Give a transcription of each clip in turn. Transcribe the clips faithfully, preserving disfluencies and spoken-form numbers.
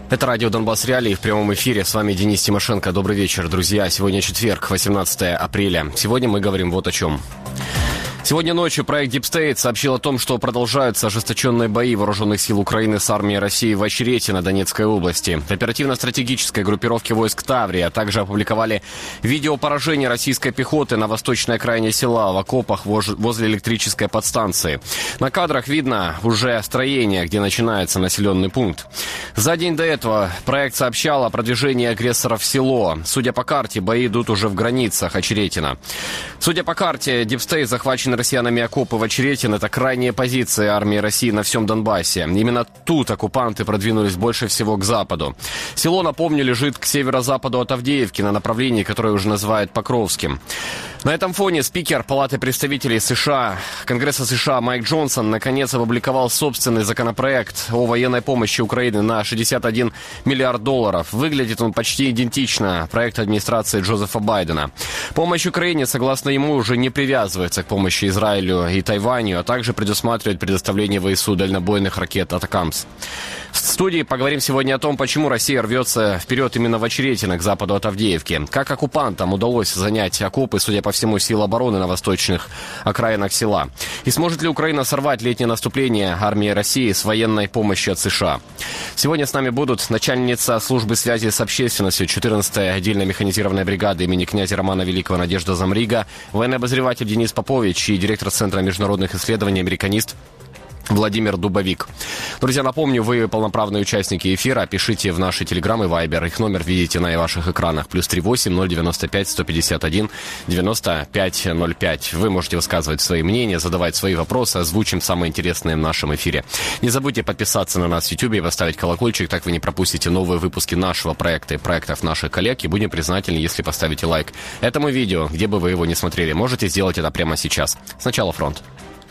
Это радио «Донбасс Реалии» в прямом эфире. С вами Денис Тимошенко. Добрый вечер, друзья. Сегодня четверг, восемнадцатое апреля. Сегодня мы говорим вот о чем. Сегодня ночью проект Deep State сообщил о том, что продолжаются ожесточенные бои вооруженных сил Украины с армией России в Очеретино Донецкой области. В оперативно-стратегической группировке войск Таврия также опубликовали видео поражения российской пехоты на восточной окраине села в окопах возле электрической подстанции. На кадрах видно уже строение, где начинается населенный пункт. За день до этого проект сообщал о продвижении агрессоров в село. Судя по карте, бои идут уже в границах Очеретина. Судя по карте, Deep State захвачен россиянами окопы в Очеретино — это крайняя позиция армии России на всем Донбассе. Именно тут оккупанты продвинулись больше всего к западу. Село, напомню, лежит к северо-западу от Авдеевки на направлении, которое уже называют Покровским. На этом фоне спикер Палаты представителей США, Конгресса США Майк Джонсон наконец опубликовал собственный законопроект о военной помощи Украины на шестьдесят один миллиард долларов. Выглядит он почти идентично проекту администрации Джозефа Байдена. Помощь Украине, согласно ему, уже не привязывается к помощи Израилю и Тайваню, а также предусматривает предоставление ВСУ дальнобойных ракет «Атакамс». В студии поговорим сегодня о том, почему Россия рвется вперед именно в Очеретино, к западу от Авдеевки. Как оккупантам удалось занять окопы, судя по всему, сил обороны на восточных окраинах села. И сможет ли Украина сорвать летнее наступление армии России с военной помощью от США? Сегодня с нами будут начальница службы связи с общественностью четырнадцатой отдельной механизированной бригады имени князя Романа Великого Надежда Замрига, военный обозреватель Денис Попович и директор Центра международных исследований, американист Владимир Дубовик. Друзья, напомню, вы полноправные участники эфира. Пишите в наши телеграм и вайбер. Их номер видите на ваших экранах. Плюс три восемь ноль девяносто пять сто пятьдесят один девяносто пять ноль пять. Вы можете высказывать свои мнения, задавать свои вопросы. Озвучим самые интересные в нашем эфире. Не забудьте подписаться на нас в Ютубе и поставить колокольчик. Так вы не пропустите новые выпуски нашего проекта и проектов наших коллег. И будем признательны, если поставите лайк этому видео, где бы вы его не смотрели. Можете сделать это прямо сейчас. Сначала фронт.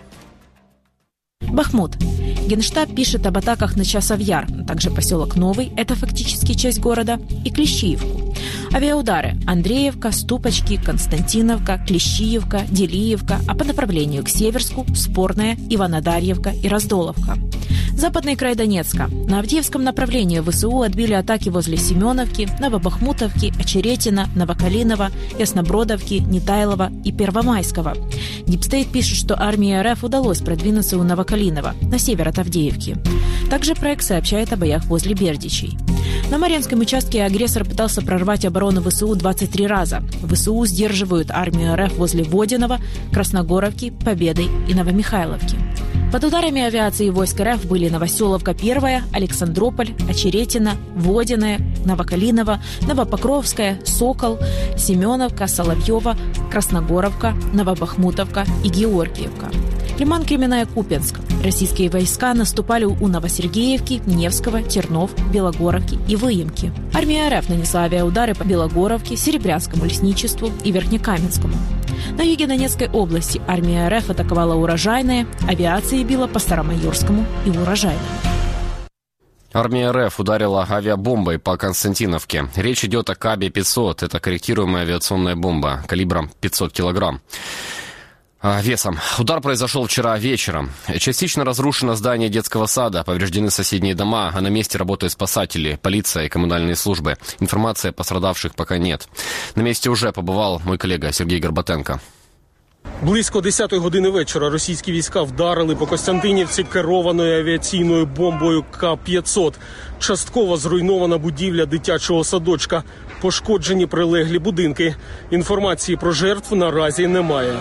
Бахмут. Генштаб пишет об атаках на Часов-Яр, также поселок Новый, это фактически часть города, и Клещиевку. Авиаудары: Андреевка, Ступочки, Константиновка, Клещиевка, Делиевка, а по направлению к Северску – Спорная, Иванодарьевка и Раздоловка. Западный край Донецка. На Авдеевском направлении ВСУ отбили атаки возле Семеновки, Новобахмутовки, Очеретина, Новокалинова, Яснобродовки, Нетайлова и Первомайского. Дипстейт пишет, что армии РФ удалось продвинуться у Новокалинова, на север от Авдеевки. Также проект сообщает о боях возле Бердичей. На Марьинском участке агрессор пытался прорвать оборону ВСУ двадцать три раза. ВСУ сдерживают армию РФ возле Водяного, Красногоровки, Победы и Новомихайловки. Под ударами авиации войск РФ были Новоселовка первая, Александрополь, Очеретино, Водяное, Новокалиново, Новопокровская, Сокол, Семеновка, Соловьева, Красногоровка, Новобахмутовка и Георгиевка. Лиман, Кременная, Купенск. Российские войска наступали у Новосергеевки, Невского, Тернов, Белогоровки и Выемки. Армия РФ нанесла авиаудары по Белогоровке, Серебрянскому лесничеству и Верхнекаменскому. На юге Донецкой области армия РФ атаковала Урожайное, авиация била по Старомайорскому и Урожайному. Армия РФ ударила авиабомбой по Константиновке. Речь идет о Кабе пятьсот. Это корректируемая авиационная бомба калибром пятьсот килограмм. Весом. Удар произошел вчера вечером. Частично разрушено здание детского сада, повреждены соседние дома, а на месте работают спасатели, полиция и коммунальные службы. Информации о пострадавших пока нет. На месте уже побывал мой коллега Сергей Горбатенко. Близько десятої години вечора російські війська вдарили по Костянтинівці керованою авіаційною бомбою Ка п'ятсот. Частково зруйнована будівля дитячого садочка. Пошкоджені прилеглі будинки. Інформації про жертв наразі немає.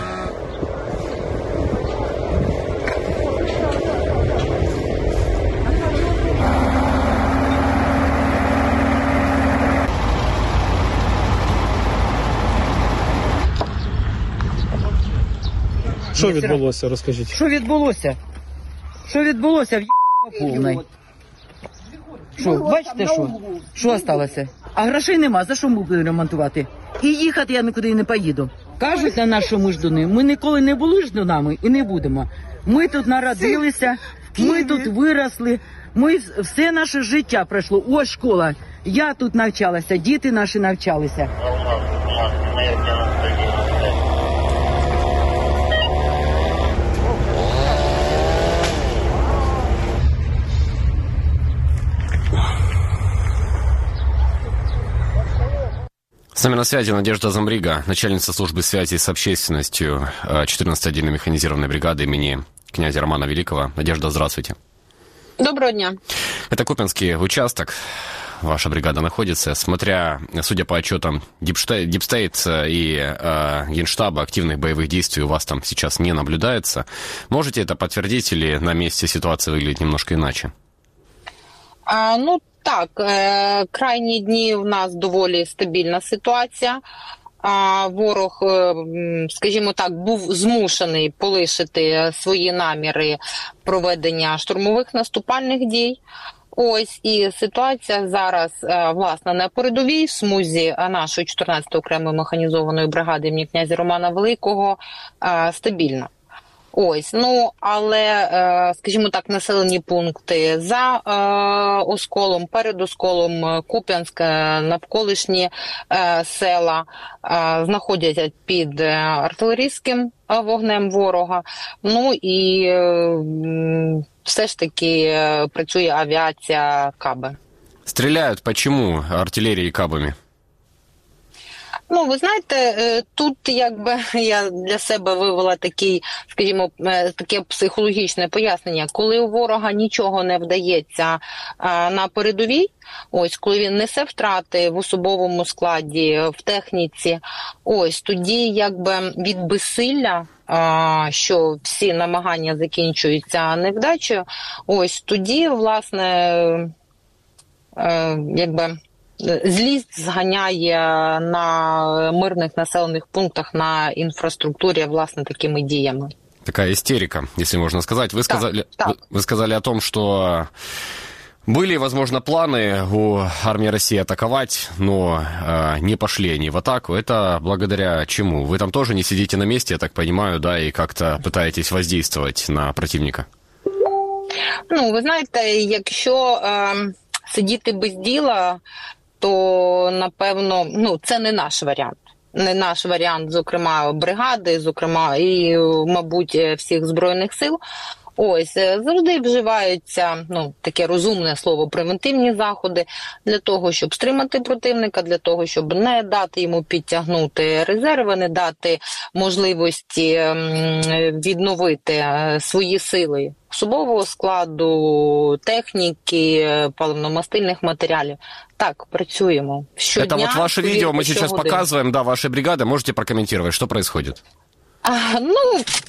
Що відбулося, розкажіть? Що відбулося? Що відбулося? В повний. Що, бачите, що? Що сталося? А грошей нема, за що ми будемо ремонтувати? І їхати я нікуди не поїду. Кажуть на нас, що ми ждуни. Ми ніколи не були ждунами і не будемо. Ми тут народилися, ми тут виросли, ми все наше життя пройшло. Ось школа. Я тут навчалася, діти наші навчалися. С нами на связи Надежда Замбрига, начальница службы связи с общественностью четырнадцатой отдельной механизированной бригады имени князя Романа Великого. Надежда, здравствуйте. Доброго дня. Это Купянский участок. Ваша бригада находится. Смотря, судя по отчетам Дипстейт и э, Генштаба, активных боевых действий у вас там сейчас не наблюдается. Можете это подтвердить или на месте ситуация выглядит немножко иначе? А, ну так, е, крайні дні в нас доволі стабільна ситуація. А ворог, скажімо так, був змушений полишити свої наміри проведення штурмових наступальних дій. Ось, і ситуація зараз, власне, на передовій в смузі нашої чотирнадцятої окремої механізованої бригади імені князя Романа Великого стабільна. Ось, ну, але, скажімо так, населені пункти за е, Осколом, перед Осколом, Куп'янськ, навколишні е, села е, знаходяться під артилерійським вогнем ворога. Ну і е, все ж таки працює авіація каби. Стріляють по чому артилерії кабами? Ну, ви знаєте, тут якби я для себе вивела такий, скажімо, таке психологічне пояснення. Коли у ворога нічого не вдається на передовій, ось, коли він несе втрати в особовому складі, в техніці, ось, тоді якби від безсилля, що всі намагання закінчуються невдачею, ось, тоді, власне, якби злість зганяє на мирних населених пунктах, на інфраструктурі, власне, такими діями. Такая истерика, если можно сказать. Вы сказали, так, так. Вы, вы сказали о том, что были, возможно, планы у армии России атаковать, но э, не пошли они в атаку. Это благодаря чему? Вы там тоже не сидите на месте, я так понимаю, да, и как-то пытаетесь воздействовать на противника? Ну, ви знаєте, якщо е, сидіти без діла, то, напевно, ну, це не наш варіант. Не наш варіант, зокрема, бригади, зокрема, і, мабуть, всіх Збройних сил. Ось, завжди вживаються, ну, таке розумне слово, превентивні заходи для того, щоб стримати противника, для того, щоб не дати йому підтягнути резерви, не дати можливості відновити свої сили особового складу, техніки, паливно-мастильних матеріалів. Так, працюємо. Щодня, это вот ваше видео мы сейчас годин. показываем, да, вашей бригады. Можете прокомментировать, что происходит? А, ну,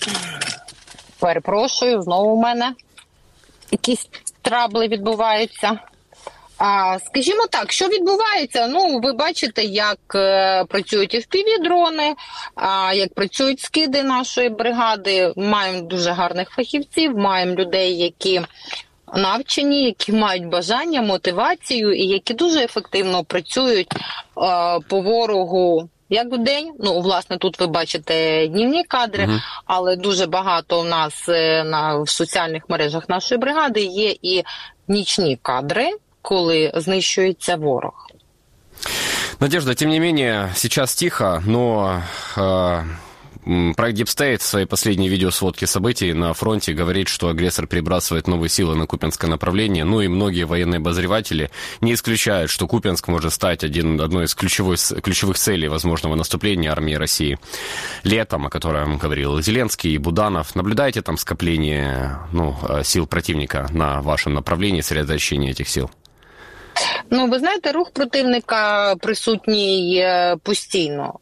перепрошую, знову у мене якісь трабли відбуваються. А, скажімо так, що відбувається? Ну, ви бачите, як е, працюють еф пі ві-дрони, а, як працюють скиди нашої бригади. Маємо дуже гарних фахівців, маємо людей, які навчені, які мають бажання, мотивацію і які дуже ефективно працюють е, по ворогу. Як вдень, ну, власне, тут ви бачите днівні кадри, uh-huh. але дуже багато у нас на, в соціальних мережах нашої бригади є і нічні кадри, коли знищується ворог. Надежда, тем не менее, сейчас тихо, но э, проект Дипстейт в своей последней видеосводке событий на фронте говорит, что агрессор перебрасывает новые силы на Купянское направление, ну и многие военные обозреватели не исключают, что Купянск может стать один, одной из ключевой, ключевых целей возможного наступления армии России летом, о котором говорил Зеленский и Буданов. Наблюдаете там скопление, ну, сил противника на вашем направлении, сосредоточение этих сил? Ну, ви знаєте, рух противника присутній постійно.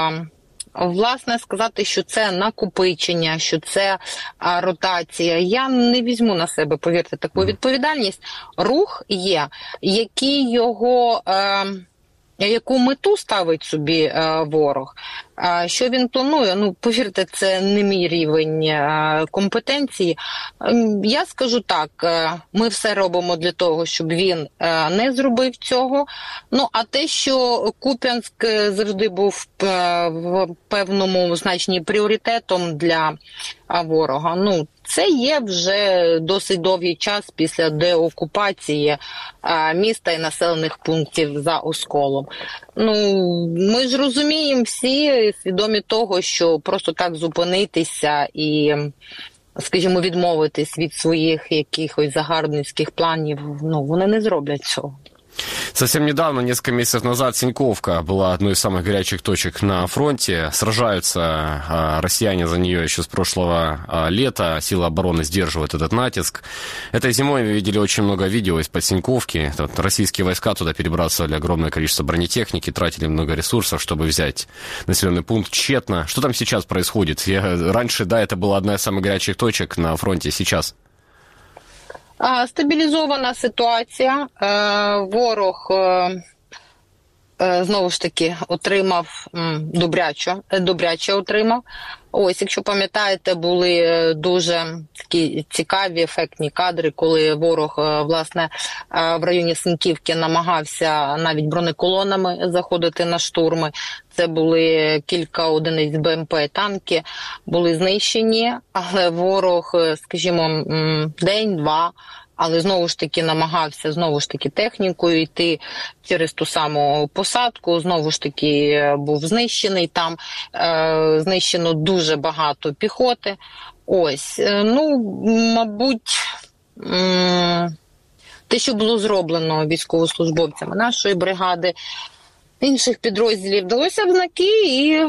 Власне, сказати, що це накопичення, що це а, ротація, я не візьму на себе, повірте, таку відповідальність. Рух є, який його, е, яку мету ставить собі е, ворог, е, що він планує, ну, повірте, це не мій рівень е, компетенції. Е, я скажу так, е, ми все робимо для того, щоб він е, не зробив цього. Ну, а те, що Куп'янськ завжди був е, в певному значенні пріоритетом для е, ворога, ну, це є вже досить довгий час після деокупації а, міста і населених пунктів за Осколом. Ну, ми ж розуміємо всі, свідомі того, що просто так зупинитися і, скажімо, відмовитись від своїх якихось загарбницьких планів, ну, вони не зроблять цього. Совсем недавно, несколько месяцев назад, Синьковка была одной из самых горячих точек на фронте. Сражаются а, россияне за нее еще с прошлого а, лета. Силы обороны сдерживают этот натиск. Этой зимой мы видели очень много видео из-под Синьковки. Вот, российские войска туда перебрасывали огромное количество бронетехники, тратили много ресурсов, чтобы взять населенный пункт тщетно. Что там сейчас происходит? Я, раньше, да, это была одна из самых горячих точек на фронте. Сейчас? Стабілізована ситуація. Ворог, знову ж таки, отримав добряче, добряче отримав. Ось, якщо пам'ятаєте, були дуже такі цікаві, ефектні кадри, коли ворог, власне, в районі Синьківки намагався навіть бронеколонами заходити на штурми. Це були кілька одиниць БМП, танки були знищені, але ворог, скажімо, день-два, але знову ж таки намагався знову ж таки технікою йти через ту саму посадку, знову ж таки був знищений, там е, знищено дуже багато піхоти. Ось, ну, мабуть, м- те, що було зроблено військовослужбовцями нашої бригади, інших підрозділів, вдалося в знаки і...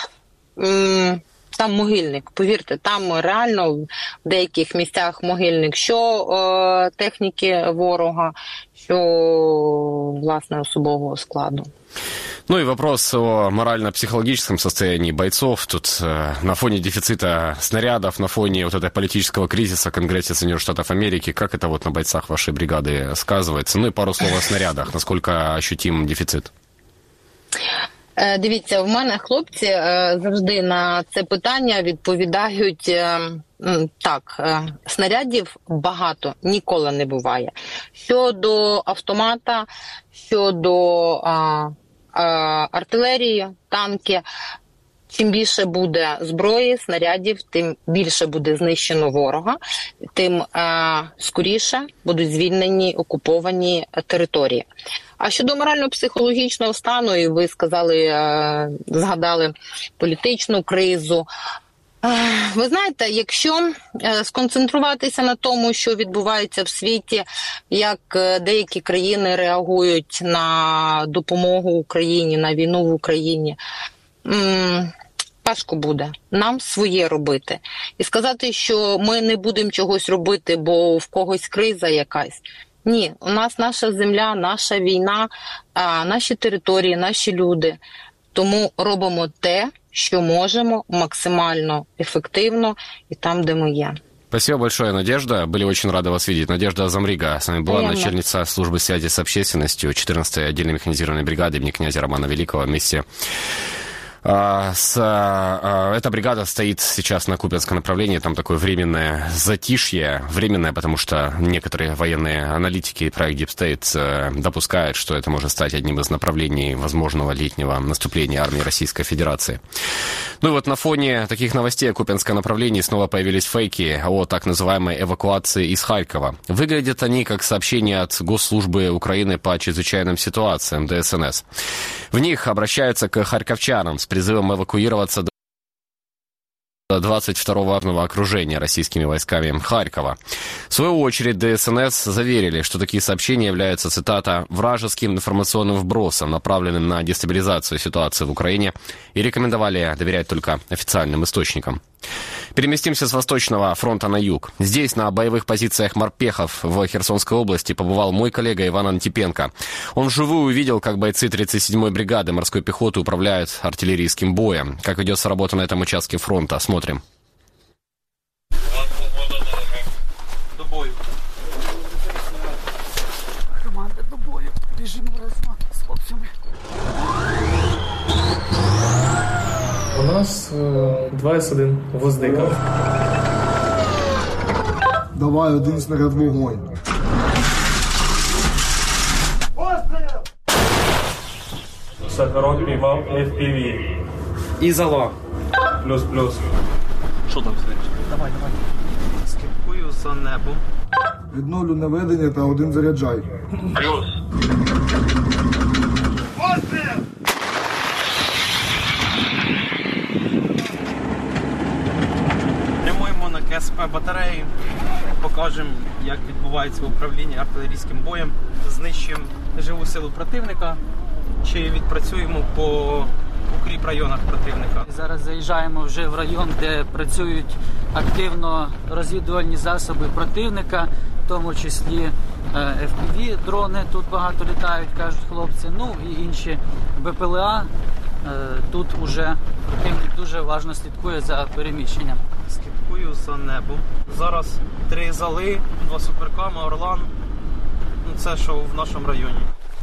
М- Там могильник, повірте, там реально в деяких місцях могильник, що е, техніки ворога, що, власне, особового складу. Ну и вопрос о морально-психологическом состоянии бойцов. Тут э, на фоне дефицита снарядов, на фоне вот этого политического кризиса в Конгрессе Соединенных Штатов Америки, как это вот на бойцах вашей бригады сказывается? Ну и пару слов о снарядах. Насколько ощутим дефицит? Дивіться, в мене хлопці завжди на це питання відповідають так, снарядів багато, ніколи не буває. Щодо автомата, щодо а, а, артилерії, танки, чим більше буде зброї, снарядів, тим більше буде знищено ворога, тим а, скоріше будуть звільнені окуповані території. А щодо морально-психологічного стану, і ви сказали, згадали політичну кризу. Ви знаєте, якщо сконцентруватися на тому, що відбувається в світі, як деякі країни реагують на допомогу Україні, на війну в Україні, важко буде нам своє робити. І сказати, що ми не будемо чогось робити, бо в когось криза якась. Ні, у нас наша земля, наша війна, наші території, наші люди. Тому робимо те, що можемо, максимально ефективно і там, де ми є. Спасибо большое, Надежда. Были очень рады вас видеть. Надежда Замрига с нами была, Приятно. Начальница службы связи с общественностью четырнадцатой отдельной механизированной бригады имени князя Романа Великого вместе С, а, эта бригада стоит сейчас на Купянском направлении, там такое временное затишье, временное, потому что некоторые военные аналитики и проект Deep State допускают, что это может стать одним из направлений возможного летнего наступления армии Российской Федерации. Ну и вот на фоне таких новостей о Купянском направлении снова появились фейки о так называемой эвакуации из Харькова. Выглядят они как сообщения от Госслужбы Украины по чрезвычайным ситуациям, Д С Н С. В них обращаются к харьковчанам с призывом эвакуироваться до двадцать второго окружения российскими войсками Харькова. В свою очередь Д С Н С заверили, что такие сообщения являются, цитата, «вражеским информационным вбросом, направленным на дестабилизацию ситуации в Украине», и рекомендовали доверять только официальным источникам. Переместимся с Восточного фронта на юг. Здесь, на боевых позициях морпехов в Херсонской области, побывал мой коллега Иван Антипенко. Он вживую увидел, как бойцы тридцать седьмой бригады морской пехоты управляют артиллерийским боем. Как ведется работа на этом участке фронта. Смотрим. До бою. Команда до бою. Біжимо разом з хлопцями. У нас два ес один Гвоздика. Давай, один снаряд вогонь. Сахарок піймав еф пі ві. Ізола. Плюс-плюс. Що там, Сергій? Давай, давай. Скіпкую за небом. Відновлю наведення та один заряджай. Плюс. Прямуємо на К С П батареї. Покажемо, як відбувається управління артилерійським боєм. Знищуємо живу силу противника, чи відпрацюємо по укріп районах противника. Зараз заїжджаємо вже в район, де працюють активно розвідувальні засоби противника, в тому числі еф пі ві-дрони тут багато літають, кажуть хлопці, ну і інші бе пе ел а. Тут уже противник дуже уважно слідкує за переміщенням. Слідкую за небом. Зараз три зали, два суперкама, Орлан. Ну, це що в нашому районі.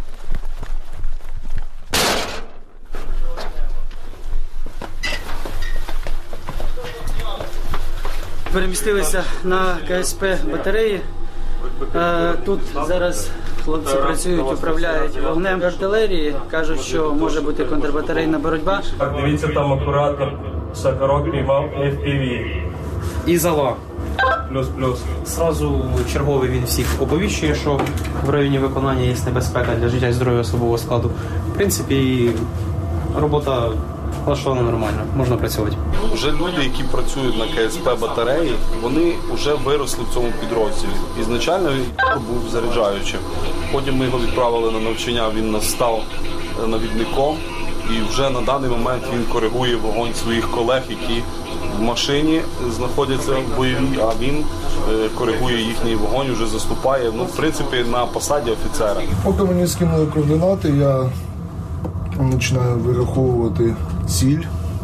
Перемістилися на ка ес пе батареї. Тут зараз хлопці працюють, управляють вогнем артилерії. Кажуть, що може бути контрбатарейна боротьба. Так, дивіться, там акуратно. Сокорок піймав еф пі ві. І зала. Плюс-плюс. Зразу черговий він всіх оповіщує, що в районі виконання є небезпека для життя і здоров'я особового складу. В принципі, робота влаштована нормально, можна працювати. Вже люди, які працюють на ка ес пе батареї, вони вже виросли в цьому підрозділі. Ізначально він був заряджаючим. Потім ми його відправили на навчання, він нас став навідником. І вже на даний момент він коригує вогонь своїх колег, які в машині знаходяться в бойовій, а він коригує їхній вогонь, вже заступає, ну, в принципі, на посаді офіцера. Поки мені скинули координати, я починаю вираховувати ціль.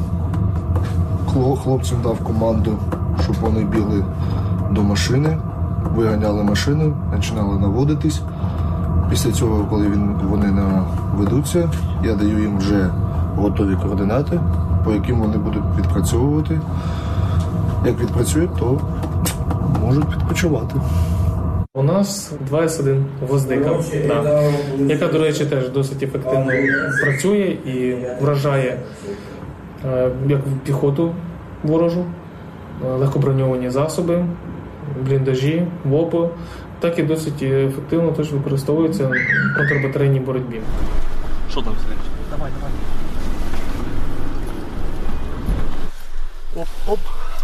Хлопцям дав команду, щоб вони бігли до машини, виганяли машину, починали наводитись. Після цього, коли він, вони наведуться, я даю їм вже готові координати, по яким вони будуть відпрацьовувати. Як відпрацюють, то можуть відпочивати. У нас два ес один «Гвоздика», да, яка, до речі, теж досить ефективно працює і вражає як піхоту ворожу, легкоброньовані засоби, бліндажі, ВОПи, так і досить ефективно теж використовується в контрбатарейній боротьбі. Що там, Сергій? Давай, давай. Оп-оп.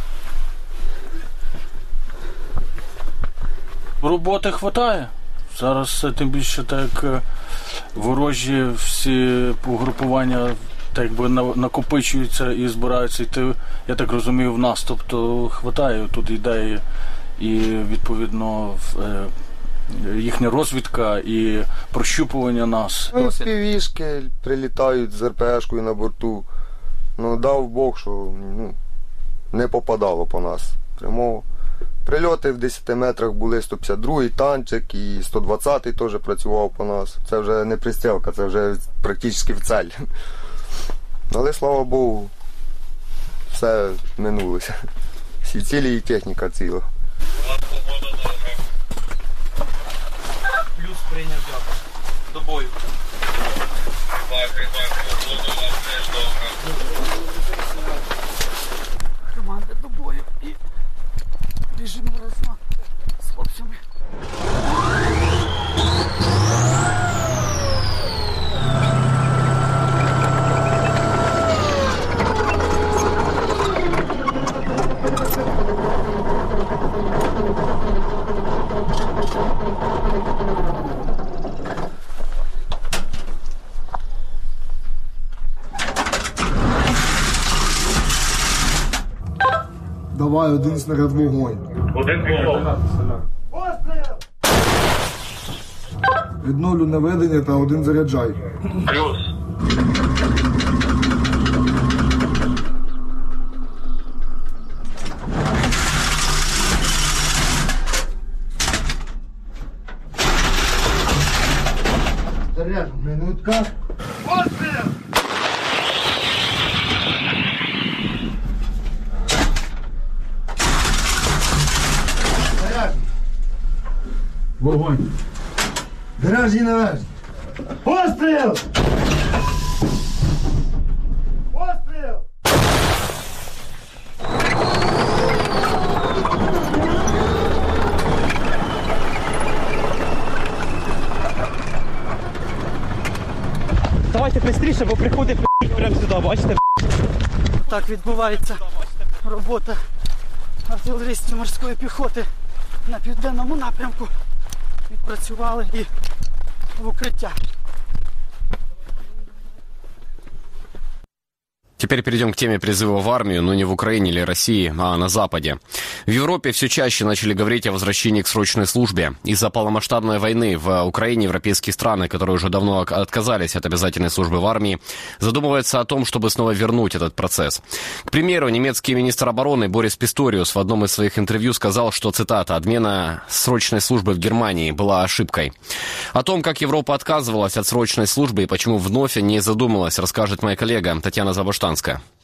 Роботи хватає. Зараз тим більше так ворожі всі угрупування так якби накопичуються і збираються йти, я так розумію, в наступ, то хватає. Тут йде і, і відповідно їхня розвідка і прощупування нас. Ну, співішки прилітають з ер пе ешкою на борту. Ну, дав Бог, що ну, не попадало по нас. Прямо прильоти в десяти метрах були, сто п'ятдесят другий танчик і сто двадцятий теж працював по нас. Це вже не пристрілка, це вже практично в цель. Але, слава Богу, все минулося. Всі цілі і техніка ціла. Плюс прийняв, дякую. До бою. Команда до бою і біжимо разом з хлопцями. Давай, один снаряд вогонь. Один вогонь. Відновлю наведення та один заряджай. Плюс. Заряджу, минутка. Постріл! Вогонь. Гаражі навежі. Постріл! Постріл! Давайте швидше, бо приходить прямо сюди, бачите? Так відбувається робота артилерістів морської піхоти на південному напрямку. Відпрацювали і в укриття. Теперь перейдем к теме призыва в армию, но не в Украине или России, а на Западе. В Европе все чаще начали говорить о возвращении к срочной службе. Из-за полномасштабной войны в Украине европейские страны, которые уже давно отказались от обязательной службы в армии, задумываются о том, чтобы снова вернуть этот процесс. К примеру, немецкий министр обороны Борис Писториус в одном из своих интервью сказал, что, цитата, «отмена срочной службы в Германии была ошибкой». О том, как Европа отказывалась от срочной службы и почему вновь не задумалась, расскажет моя коллега Татьяна Забаштанская.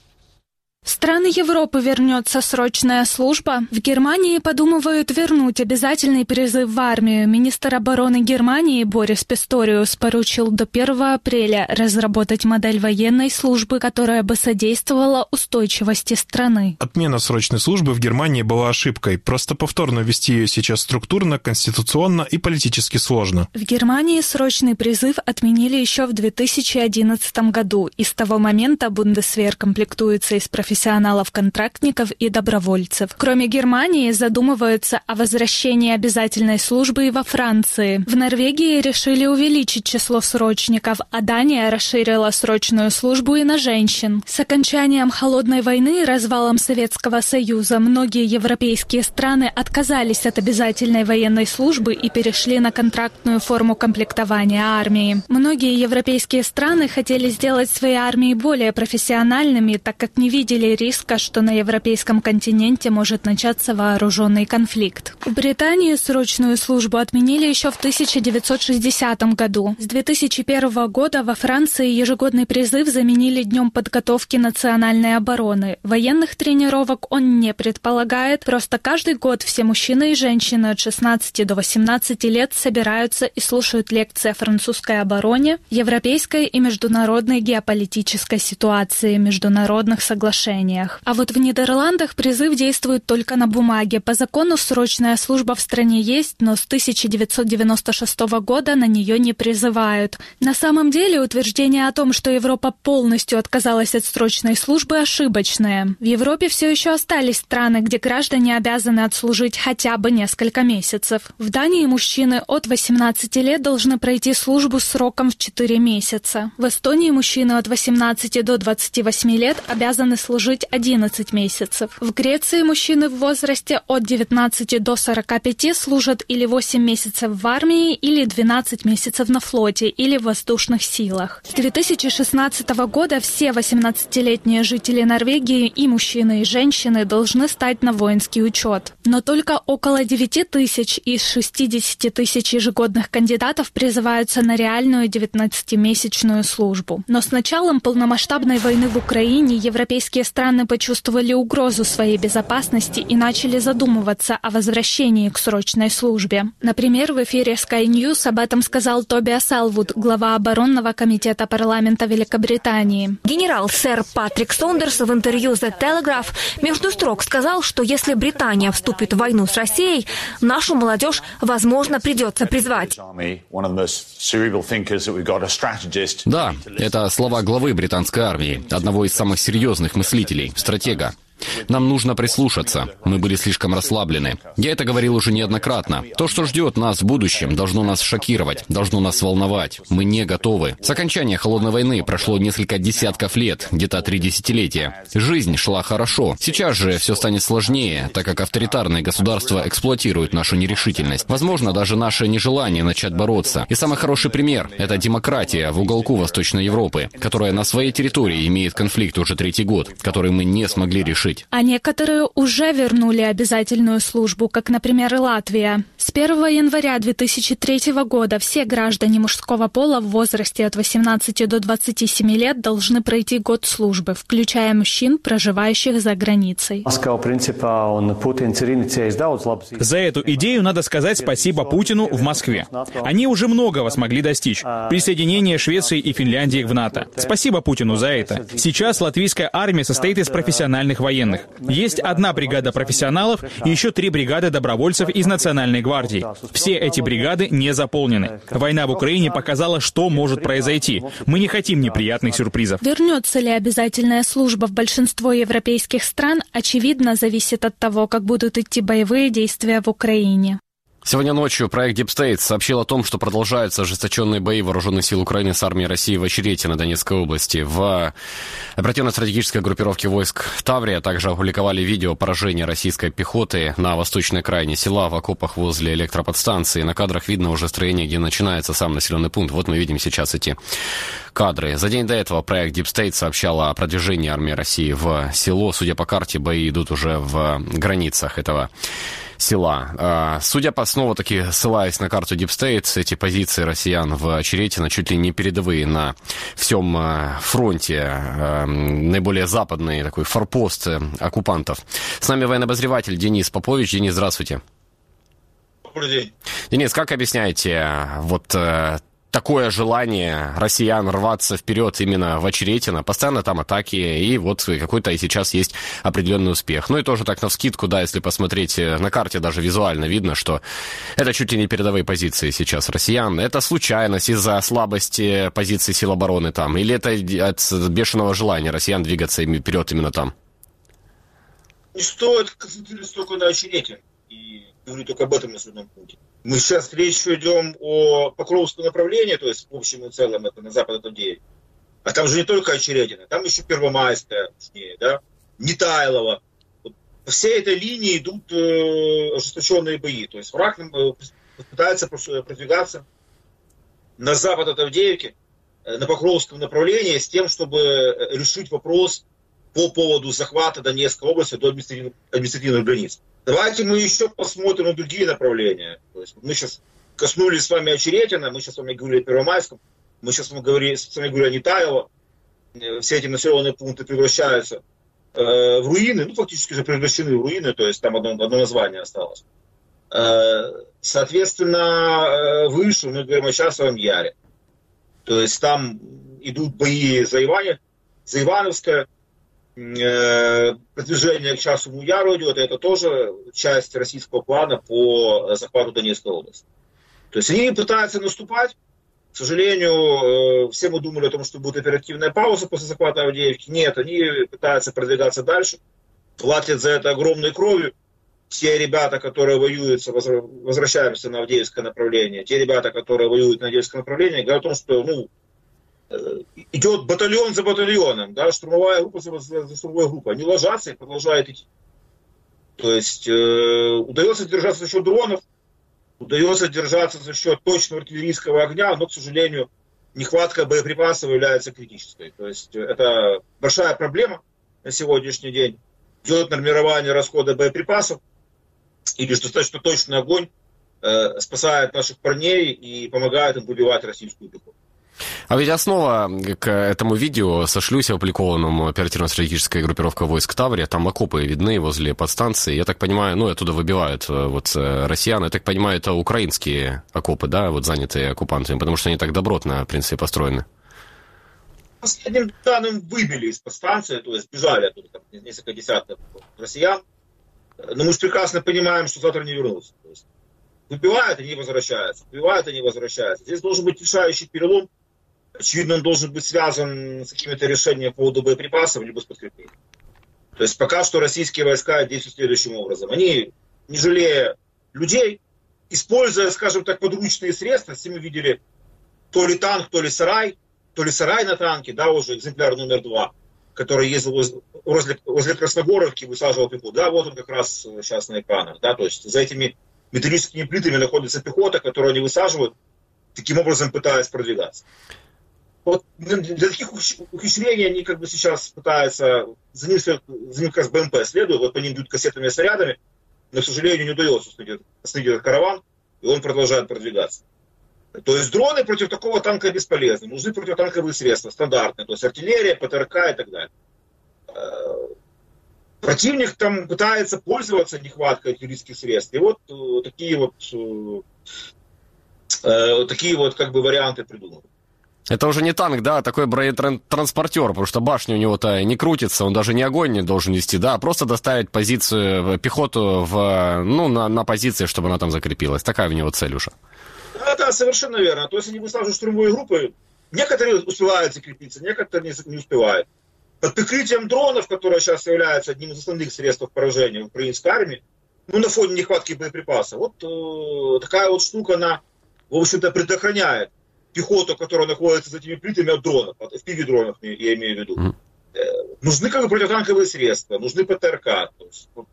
В страны Европы вернется срочная служба. В Германии подумывают вернуть обязательный призыв в армию. Министр обороны Германии Борис Писториус поручил до первого апреля разработать модель военной службы, которая бы содействовала устойчивости страны. Отмена срочной службы в Германии была ошибкой. Просто повторно ввести ее сейчас структурно, конституционно и политически сложно. В Германии срочный призыв отменили еще в две тысячи одиннадцатом году. И с того момента Бундесвер комплектуется из профессионалов, профессионалов-контрактников и добровольцев. Кроме Германии, задумываются о возвращении обязательной службы и во Франции. В Норвегии решили увеличить число срочников, а Дания расширила срочную службу и на женщин. С окончанием Холодной войны и развалом Советского Союза многие европейские страны отказались от обязательной военной службы и перешли на контрактную форму комплектования армии. Многие европейские страны хотели сделать свои армии более профессиональными, так как не видели риска, что на европейском континенте может начаться вооруженный конфликт. В Британии срочную службу отменили еще в тысяча девятьсот шестидесятом году. С две тысячи первого года во Франции ежегодный призыв заменили Днем подготовки национальной обороны. Военных тренировок он не предполагает, просто каждый год все мужчины и женщины от шестнадцати до восемнадцати лет собираются и слушают лекции о французской обороне, европейской и международной геополитической ситуации, международных соглашениях. А вот в Нидерландах призыв действует только на бумаге. По закону срочная служба в стране есть, но с тысяча девятьсот девяносто шестого года на нее не призывают. На самом деле утверждение о том, что Европа полностью отказалась от срочной службы, ошибочное. В Европе все еще остались страны, где граждане обязаны отслужить хотя бы несколько месяцев. В Дании мужчины от восемнадцати лет должны пройти службу с сроком в четыре месяца. В Эстонии мужчины от восемнадцати до двадцати восьми лет обязаны служить одиннадцать месяцев. В Греции мужчины в возрасте от девятнадцати до сорока пяти служат или восемь месяцев в армии, или двенадцать месяцев на флоте, или в воздушных силах. С две тысячи шестнадцатого года все восемнадцатилетние жители Норвегии, и мужчины, и женщины, должны стать на воинский учет. Но только около девяти тысяч из шестидесяти тысяч ежегодных кандидатов призываются на реальную девятнадцатимесячную службу. Но с началом полномасштабной войны в Украине европейские страны почувствовали угрозу своей безопасности и начали задумываться о возвращении к срочной службе. Например, в эфире Sky News об этом сказал Тобиас Элвуд, глава оборонного комитета парламента Великобритании. Генерал сэр Патрик Сондерс в интервью The Telegraph между строк сказал, что если Британия вступит в войну с Россией, нашу молодежь, возможно, придется призвать. Да, это слова главы британской армии, одного из самых серьезных мыслителей, стратега. Нам нужно прислушаться. Мы были слишком расслаблены. Я это говорил уже неоднократно. То, что ждет нас в будущем, должно нас шокировать, должно нас волновать. Мы не готовы. С окончания Холодной войны прошло несколько десятков лет, где-то три десятилетия. Жизнь шла хорошо. Сейчас же все станет сложнее, так как авторитарные государства эксплуатируют нашу нерешительность. Возможно, даже наше нежелание начать бороться. И самый хороший пример – это демократия в уголку Восточной Европы, которая на своей территории имеет конфликт уже третий год, который мы не смогли решить. А некоторые уже вернули обязательную службу, как, например, Латвия. С первого января две тысячи третьего года все граждане мужского пола в возрасте от восемнадцати до двадцати семи лет должны пройти год службы, включая мужчин, проживающих за границей. За эту идею надо сказать спасибо Путину в Москве. Они уже многого смогли достичь. Присоединение Швеции и Финляндии в НАТО. Спасибо Путину за это. Сейчас латвийская армия состоит из профессиональных военных. Есть одна бригада профессионалов и еще три бригады добровольцев из Национальной гвардии. Все эти бригады не заполнены. Война в Украине показала, что может произойти. Мы не хотим неприятных сюрпризов. Вернется ли обязательная служба в большинство европейских стран, очевидно, зависит от того, как будут идти боевые действия в Украине. Сегодня ночью проект Deep State сообщил о том, что продолжаются ожесточенные бои вооруженных сил Украины с армией России в Очеретино Донецкой области. В оперативно-стратегической группировке войск Таврия также опубликовали видео поражения российской пехоты на восточной окраине села в окопах возле электроподстанции. На кадрах видно уже строение, где начинается сам населенный пункт. Вот мы видим сейчас эти кадры. За день до этого проект Deep State сообщал о продвижении армии России в село. Судя по карте, бои идут уже в границах этого села. Судя по, снова-таки ссылаясь на карту Deep State, эти позиции россиян в Очеретино чуть ли не передовые на всем фронте, наиболее западный такой форпост оккупантов. С нами военнообозреватель Денис Попович. Денис, здравствуйте. Добрый день. Денис, как объясняете вот такое желание россиян рваться вперед именно в Очеретино? Постоянно там атаки, и вот какой-то и сейчас есть определенный успех. Ну и тоже так навскидку, да, если посмотреть на карте, даже визуально видно, что это чуть ли не передовые позиции сейчас россиян. Это случайность из-за слабости позиций сил обороны там? Или это от бешеного желания россиян двигаться вперед именно там? Не стоит концентрироваться только на Очеретино. И говорю только об этом населенном пункте. Мы сейчас речь идем о Покровском направлении, то есть в общем и целом это на запад от Авдеевки. А там же не только Очеретино, там еще Первомайская, точнее, да, Нетайлово. Вот по всей этой линии идут э, ожесточенные бои. То есть враг э, пытается продвигаться на запад от Авдеевки, э, на Покровском направлении, с тем, чтобы решить вопрос по поводу захвата Донецкой области до административных, административных границ. Давайте мы еще посмотрим на другие направления. То есть мы сейчас коснулись с вами Очеретина, мы сейчас с вами говорили о Первомайском, мы сейчас с вами говорили, с вами говорили о Нетайлово. Все эти населенные пункты превращаются э, в руины, ну фактически уже превращены в руины, то есть там одно, одно название осталось. Э, соответственно, э, выше мы говорим о Часовом Яре. То есть там идут бои за, Иване, за Ивановское. Продвижение к Часовому Яру идет, это тоже часть российского плана по захвату Донецкой области. То есть они пытаются наступать. К сожалению, все мы думали о том, что будет оперативная пауза после захвата Авдеевки. Нет, они пытаются продвигаться дальше. Платят за это огромной кровью. Те ребята, которые воюют, возвращаемся на Авдеевское направление, те ребята, которые воюют на Авдеевское направление, говорят о том, что ну, идет батальон за батальоном, да, штурмовая группа за, за, за штурмовой группой. Они ложатся и продолжают идти. То есть э, удается держаться за счет дронов, удается держаться за счет точного артиллерийского огня, но, к сожалению, нехватка боеприпасов является критической. То есть это большая проблема на сегодняшний день. Идет нормирование расхода боеприпасов, и лишь достаточно точный огонь э, спасает наших парней и помогает им выбивать российскую пехоту. А ведь основа к этому видео, сошлюсь опубликованному оперативно-стратегической группировкой войск Таврия, там окопы видны возле подстанции. Я так понимаю, ну, оттуда выбивают вот россиян. Я так понимаю, это украинские окопы, да, вот занятые оккупантами, потому что они так добротно, в принципе, построены. Последним данным выбили из подстанции, то есть бежали оттуда там, несколько десятков россиян. Но мы же прекрасно понимаем, что завтра не вернутся. То есть выбивают, они возвращаются. Выбивают, они возвращаются. Здесь должен быть решающий перелом. Очевидно, он должен быть связан с какими-то решениями по поводу боеприпасов, либо с подкреплением. То есть пока что российские войска действуют следующим образом. Они, не жалея людей, используя, скажем так, подручные средства, все мы видели то ли танк, то ли сарай, то ли сарай на танке, да, уже экземпляр номер два, который ездил возле, возле Красногоровки, высаживал пехоту. Да, вот он как раз сейчас на экранах. Да, то есть за этими металлическими плитами находится пехота, которую они высаживают, таким образом пытаясь продвигаться. Вот для таких ухищрений они как бы сейчас пытаются, за ним, за ним как раз БМП следует, вот по ним бьют кассетными снарядами, но, к сожалению, не удается остановить, остановить этот караван, и он продолжает продвигаться. То есть дроны против такого танка бесполезны, нужны противотанковые средства, стандартные, то есть артиллерия, ПТРК и так далее. Противник там пытается пользоваться нехваткой артиллерийских средств, и вот э, такие вот, э, такие вот как бы варианты придуманы. Это уже не танк, да, а такой бронетранспортер, потому что башня у него-то не крутится, он даже не огонь не должен вести, да, а просто доставить позицию, пехоту в, ну, на, на позиции, чтобы она там закрепилась. Такая у него цель уже. Да, да, совершенно верно. То есть они высаживают штурмовые группы, некоторые успевают закрепиться, некоторые не, не успевают. Под прикрытием дронов, которые сейчас являются одним из основных средств поражения украинской армии, ну, на фоне нехватки боеприпасов. Вот э, такая вот штука, она, в общем-то, предохраняет пехоту, которая находится за этими плитами от дронов, от эф пи ви-дронов, я имею в виду. Mm. Э, нужны как бы противотанковые средства, нужны ПТРК. То есть, вот,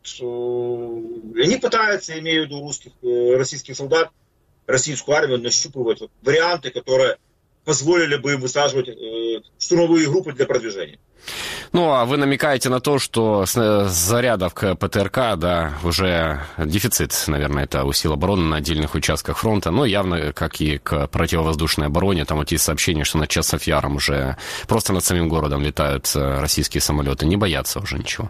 э, они пытаются, я имею в виду русских, э, российских солдат, российскую армию нащупывать вот, варианты, которые позволили бы им высаживать э, штурмовые группы для продвижения. Ну, а вы намекаете на то, что с зарядов к ПТРК, да, уже дефицит, наверное, это у сил обороны на отдельных участках фронта, но явно, как и к противовоздушной обороне, там вот есть сообщение, что над Часов-Яром уже просто над самим городом летают российские самолеты, не боятся уже ничего.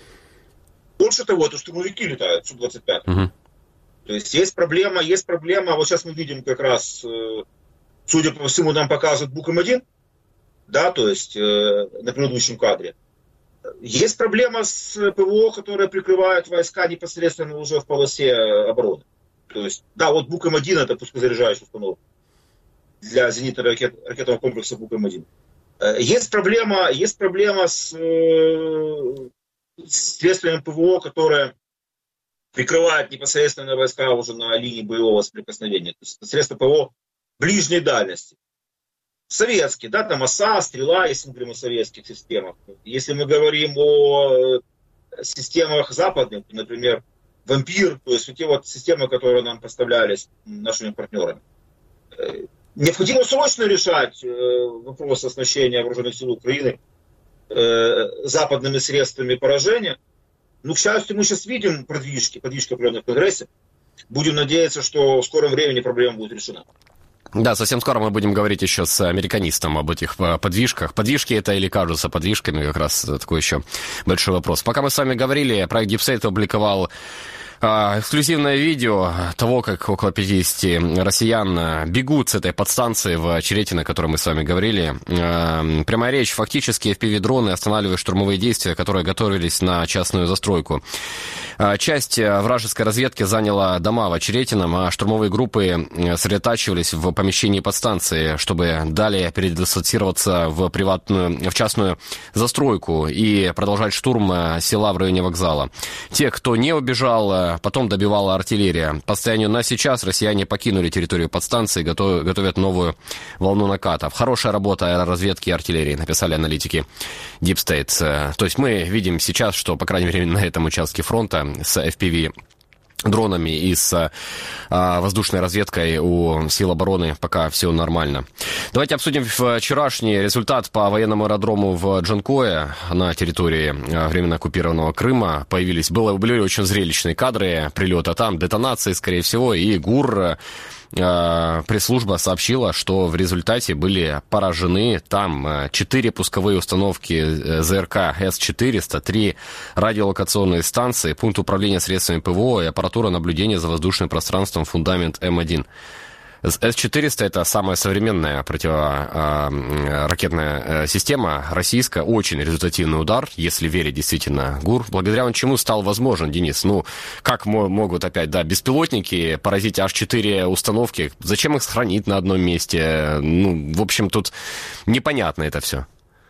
Больше того, это штурмовики летают, Су двадцать пять. Угу. То есть есть проблема, есть проблема, вот сейчас мы видим как раз, судя по всему, нам показывают Буком один, да, то есть э, на предыдущем кадре. Есть проблема с ПВО, которая прикрывает войска непосредственно уже в полосе обороны. То есть, да, вот Буком один это пускозаряжающая установка для зенитно-ракетного комплекса Буком один. Есть проблема, есть проблема с, э, с средствами ПВО, которые прикрывают непосредственно войска уже на линии боевого соприкосновения. То есть средства ПВО ближней дальности. Советские, да, там ОСА, Стрела, если мы говорим о советских системах. Если мы говорим о системах западных, например, Вампир, то есть те вот системы, которые нам поставлялись нашими партнерами. Необходимо срочно решать вопрос оснащения вооруженных сил Украины западными средствами поражения. Ну, к счастью, мы сейчас видим продвижки, подвижки определенных в Конгрессе. Будем надеяться, что в скором времени проблема будет решена. Да, совсем скоро мы будем говорить еще с американистом об этих подвижках. Подвижки это или кажутся подвижками, как раз такой еще большой вопрос. Пока мы с вами говорили, проект Deep State опубликовал эксклюзивное видео того, как около пятьдесят россиян бегут с этой подстанции в Очеретино, о которой мы с вами говорили. Прямая речь, фактически эф пи ви-дроны останавливают штурмовые действия, которые готовились на частную застройку. Часть вражеской разведки заняла дома в Очеретино, а штурмовые группы сосредотачивались в помещении подстанции, чтобы далее передислоцироваться в приватную, в частную застройку и продолжать штурм села в районе вокзала. Те, кто не убежал, потом добивала артиллерия. По состоянию на сейчас россияне покинули территорию подстанции, готов, готовят новую волну накатов. Хорошая работа аэроразведки и артиллерии, написали аналитики Deep State. То есть мы видим сейчас, что, по крайней мере, на этом участке фронта с эф пи ви дронами и с а, воздушной разведкой у сил обороны пока все нормально. Давайте обсудим вчерашний результат по военному аэродрому в Джанкое на территории временно оккупированного Крыма. Появились, было, были очень зрелищные кадры прилета там, детонации, скорее всего, и ГУР, пресс-служба сообщила, что в результате были поражены там четыре пусковые установки ЗРК С четыреста, три радиолокационные станции, пункт управления средствами ПВО и аппаратура наблюдения за воздушным пространством «Фундамент М один». С четыреста это самая современная противоракетная система российская, очень результативный удар, если верить действительно ГУР. Благодаря чему стал возможен, Денис? Ну, как могут опять, да, беспилотники поразить аж четыре установки? Зачем их сохранить на одном месте? Ну, в общем, тут непонятно это все.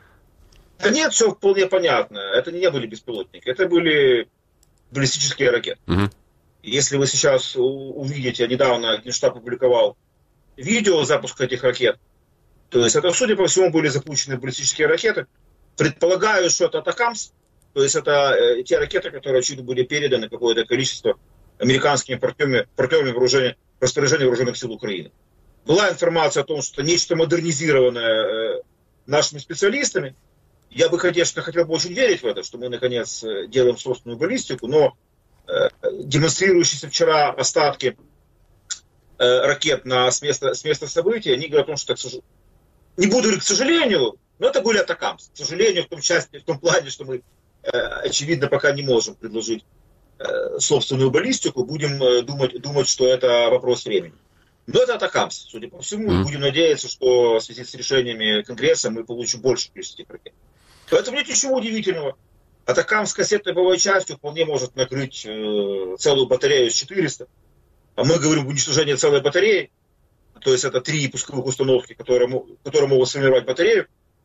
Да нет, все вполне понятно. Это не были беспилотники, это были баллистические ракеты. Угу. Если вы сейчас увидите, недавно Генштаб опубликовал видео запуска этих ракет, то есть это, судя по всему, были запущены баллистические ракеты. Предполагаю, что это Атакамс, то есть это э, те ракеты, которые чуть были переданы какое-то количество американскими партнерами, партнерами вооружения, распоряжения вооруженных сил Украины. Была информация о том, что это нечто модернизированное э, нашими специалистами. Я бы, конечно, хотел бы очень верить в это, что мы, наконец, делаем собственную баллистику, но демонстрирующиеся вчера остатки э, ракет на, с, места, с места событий, они говорят о том, что, не буду говорить к сожалению, но это были Атакамс. К сожалению, в том, части, в том плане, что мы, э, очевидно, пока не можем предложить э, собственную баллистику, будем э, думать, думать, что это вопрос времени. Но это Атакамс, судя по всему, mm-hmm. будем надеяться, что в связи с решениями Конгресса мы получим больше количество ракет. Поэтому нет ничего удивительного. Атакамс с кассетной боевой частью вполне может накрыть э, целую батарею С четыреста. А мы говорим об уничтожении целой батареи. То есть это три пусковых установки, которые, которые могут сформировать батарею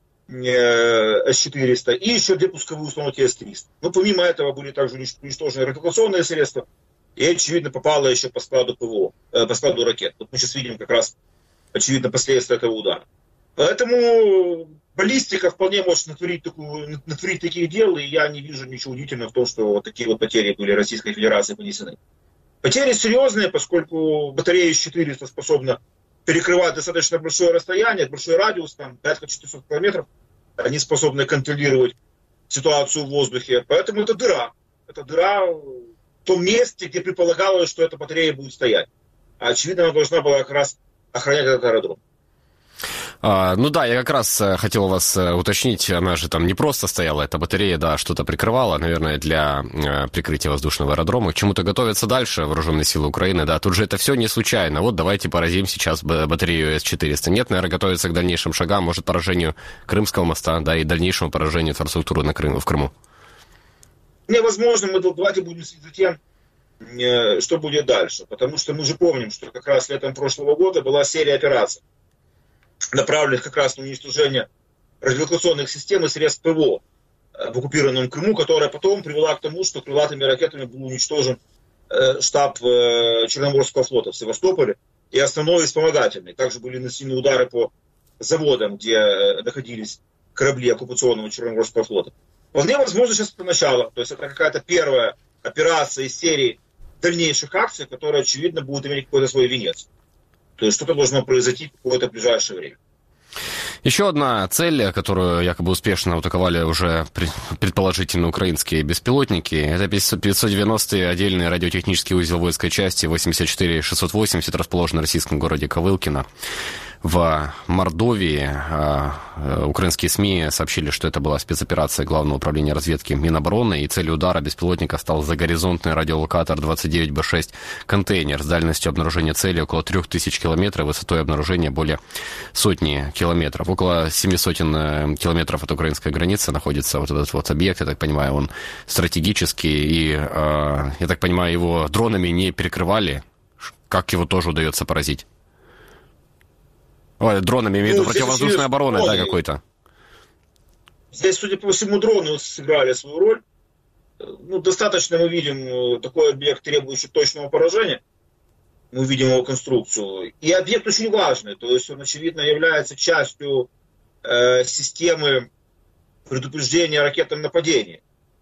э, С четыреста. И еще две пусковые установки С триста. Но помимо этого были также уничтожены радиолокационные средства, и, очевидно, попала еще по складу ПВО, э, по складу ракет. Вот мы сейчас видим как раз, очевидно, последствия этого удара. Поэтому баллистика вполне может натворить, такую, натворить таких дел, и я не вижу ничего удивительного в том, что вот такие вот потери были Российской Федерации понесены. Потери серьезные, поскольку батарея эс четыреста способна перекрывать достаточно большое расстояние, большой радиус, там, порядка четыреста километров. Они способны контролировать ситуацию в воздухе. Поэтому это дыра. Это дыра в том месте, где предполагалось, что эта батарея будет стоять. А очевидно, она должна была как раз охранять этот аэродром. А, ну да, я как раз хотел у вас уточнить, она же там не просто стояла, эта батарея, да, что-то прикрывала, наверное, для э, прикрытия воздушного аэродрома. К чему-то готовятся дальше вооруженные силы Украины, да, тут же это все не случайно. Вот давайте поразим сейчас батарею эс четыреста. Нет, наверное, готовятся к дальнейшим шагам, может, поражению Крымского моста, да, и дальнейшему поражению инфраструктуры на Крым, в Крыму. Невозможно, мы давайте будем следить за тем, э, что будет дальше, потому что мы же помним, что как раз летом прошлого года была серия операций, направленных как раз на уничтожение радиолокационных систем и средств ПВО в оккупированном Крыму, которая потом привела к тому, что крылатыми ракетами был уничтожен э, штаб э, Черноморского флота в Севастополе и основной вспомогательный. Также были нанесены удары по заводам, где э, находились корабли оккупационного Черноморского флота. Вполне возможно, сейчас это начало. То есть это какая-то первая операция из серии дальнейших акций, которая, очевидно, будет иметь какой-то свой венец. То есть что-то должно произойти в какое-то ближайшее время. Еще одна цель, которую якобы успешно атаковали уже предположительно украинские беспилотники, это пятьсот девяностый отдельный радиотехнический узел воинской части восемьдесят четыре шестьсот восемьдесят, расположенный в российском городе Ковылкино. В Мордовии украинские СМИ сообщили, что это была спецоперация Главного управления разведки Минобороны, и целью удара беспилотника стал загоризонтный радиолокатор двадцать девять бэ шесть контейнер с дальностью обнаружения цели около трех тысяч километров, высотой обнаружения более сотни километров. Около семи сотен километров от украинской границы находится вот этот вот объект, я так понимаю, он стратегический, и, я так понимаю, его дронами не перекрывали. Как его тоже удается поразить? Ой, дронами, имею в виду, ну, противовоздушной обороны, да, какой-то? Здесь, судя по всему, дроны сыграли свою роль. Ну, достаточно мы видим такой объект, требующий точного поражения. Мы видим его конструкцию. И объект очень важный, то есть он, очевидно, является частью э, системы предупреждения о ракетном нападении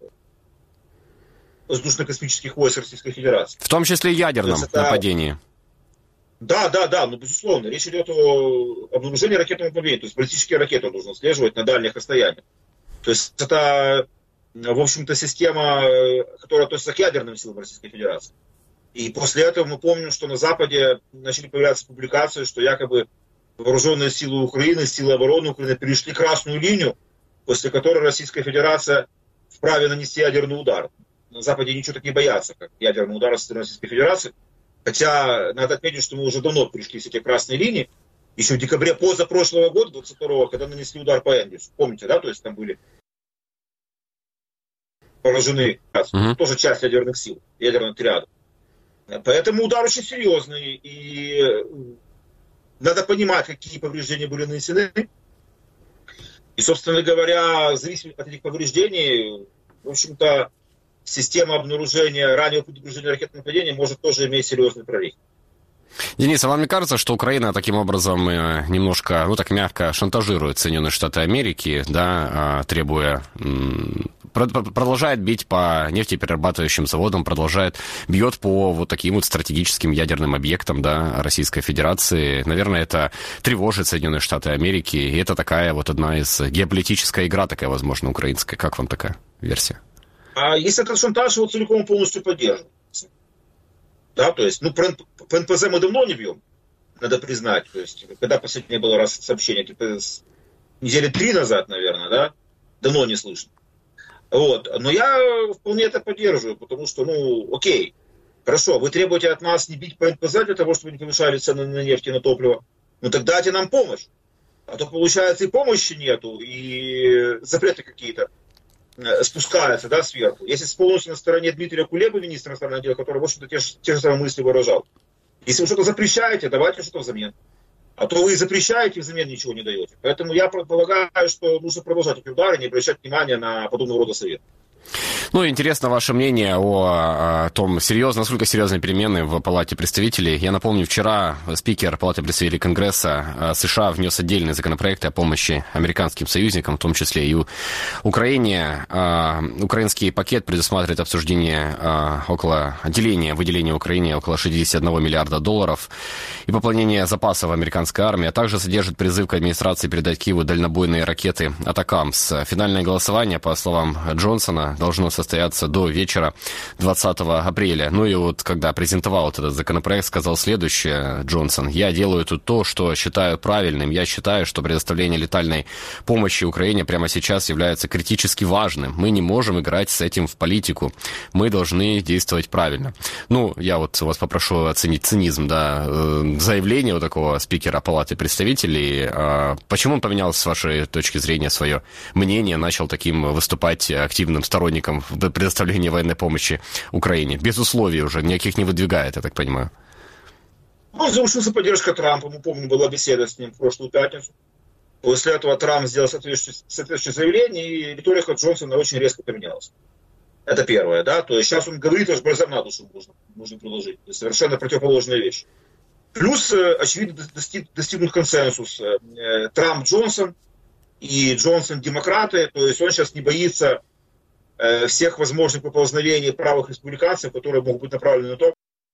воздушно-космических войск Российской Федерации. В том числе и ядерном это... нападении. Да, да, да, ну, безусловно. Речь идет о обнаружении ракетного нападения. То есть баллистические ракеты он должен отслеживать на дальних расстояниях. То есть это, в общем-то, система, которая относится к ядерным силам Российской Федерации. И после этого мы помним, что на Западе начали появляться публикации, что якобы вооруженные силы Украины, силы обороны Украины перешли красную линию, после которой Российская Федерация вправе нанести ядерный удар. На Западе ничего так не боятся, как ядерный удар со стороны Российской Федерации. Хотя надо отметить, что мы уже давно пришли с этой красной линии. Еще в декабре позапрошлого года, двадцать второго, когда нанесли удар по Энгельсу. Помните, да? То есть там были поражены uh-huh. тоже часть ядерных сил, ядерных отрядов. Поэтому удар очень серьезный. И надо понимать, какие повреждения были нанесены. И, собственно говоря, в зависимости от этих повреждений, в общем-то, система обнаружения, раннего предупреждения ракетного нападения может тоже иметь серьезный прорыв. Денис, а вам не кажется, что Украина таким образом немножко, ну так мягко шантажирует Соединенные Штаты Америки, да, требуя, продолжает бить по нефтеперерабатывающим заводам, продолжает, бьет по вот таким вот стратегическим ядерным объектам, да, Российской Федерации? Наверное, это тревожит Соединенные Штаты Америки, и это такая вот одна из геополитическая игра такая, возможно, украинская. Как вам такая версия? А если этот шантаж, его целиком полностью поддерживает. Да, то есть, ну, по эн пэ зэ мы давно не бьем, надо признать. То есть, когда последнее было раз сообщение, типа, недели три назад, наверное, да, давно не слышно. Вот, но я вполне это поддерживаю, потому что, ну, окей, хорошо, вы требуете от нас не бить по эн пэ зэ для того, чтобы не повышали цены на нефть и на топливо, ну, тогда дайте нам помощь. А то, получается, и помощи нету, и запреты какие-то спускается, да, сверху. Если полностью на стороне Дмитрия Кулебы, министра иностранных дел, который, в общем-то, те же, те же самые мысли выражал. Если вы что-то запрещаете, давайте что-то взамен. А то вы и запрещаете, и взамен ничего не даете. Поэтому я предполагаю, что нужно продолжать эти удары, не обращать внимания на подобного рода советы. Ну, интересно ваше мнение о, о том, серьезно, насколько серьезные перемены в Палате представителей. Я напомню, вчера спикер Палаты представителей Конгресса США внес отдельные законопроекты о помощи американским союзникам, в том числе и Украине. Украинский пакет предусматривает обсуждение около отделения, выделения Украине около шестьдесят один миллиарда долларов и пополнение запасов американской армии, а также содержит призыв к администрации передать Киеву дальнобойные ракеты «Атакамс». Финальное голосование, по словам Джонсона, должно состояться до вечера двадцатого апреля. Ну и вот, когда презентовал этот законопроект, сказал следующее Джонсон: «Я делаю тут то, что считаю правильным. Я считаю, что предоставление летальной помощи Украине прямо сейчас является критически важным. Мы не можем играть с этим в политику. Мы должны действовать правильно». Ну, я вот вас попрошу оценить цинизм, да, заявления вот такого спикера Палаты представителей. Почему он поменял, с вашей точки зрения, свое мнение, начал таким выступать активным сторонником предоставления военной помощи Украине? Без условий уже, никаких не выдвигает, я так понимаю. Он заручился поддержкой Трампа. Мы помним, была беседа с ним в прошлую пятницу. После этого Трамп сделал соответствующее, соответствующее заявление, и риторика Джонсона очень резко поменялась. Это первое, да. То есть сейчас он говорит, аж бальзам на душу можно, можно приложить. То есть совершенно противоположная вещь. Плюс, очевидно, достиг, достигнут консенсус. Трамп-Джонсон и Джонсон-демократы. То есть он сейчас не боится всех возможных поползновений правых республиканцев, которые могут быть направлены на то,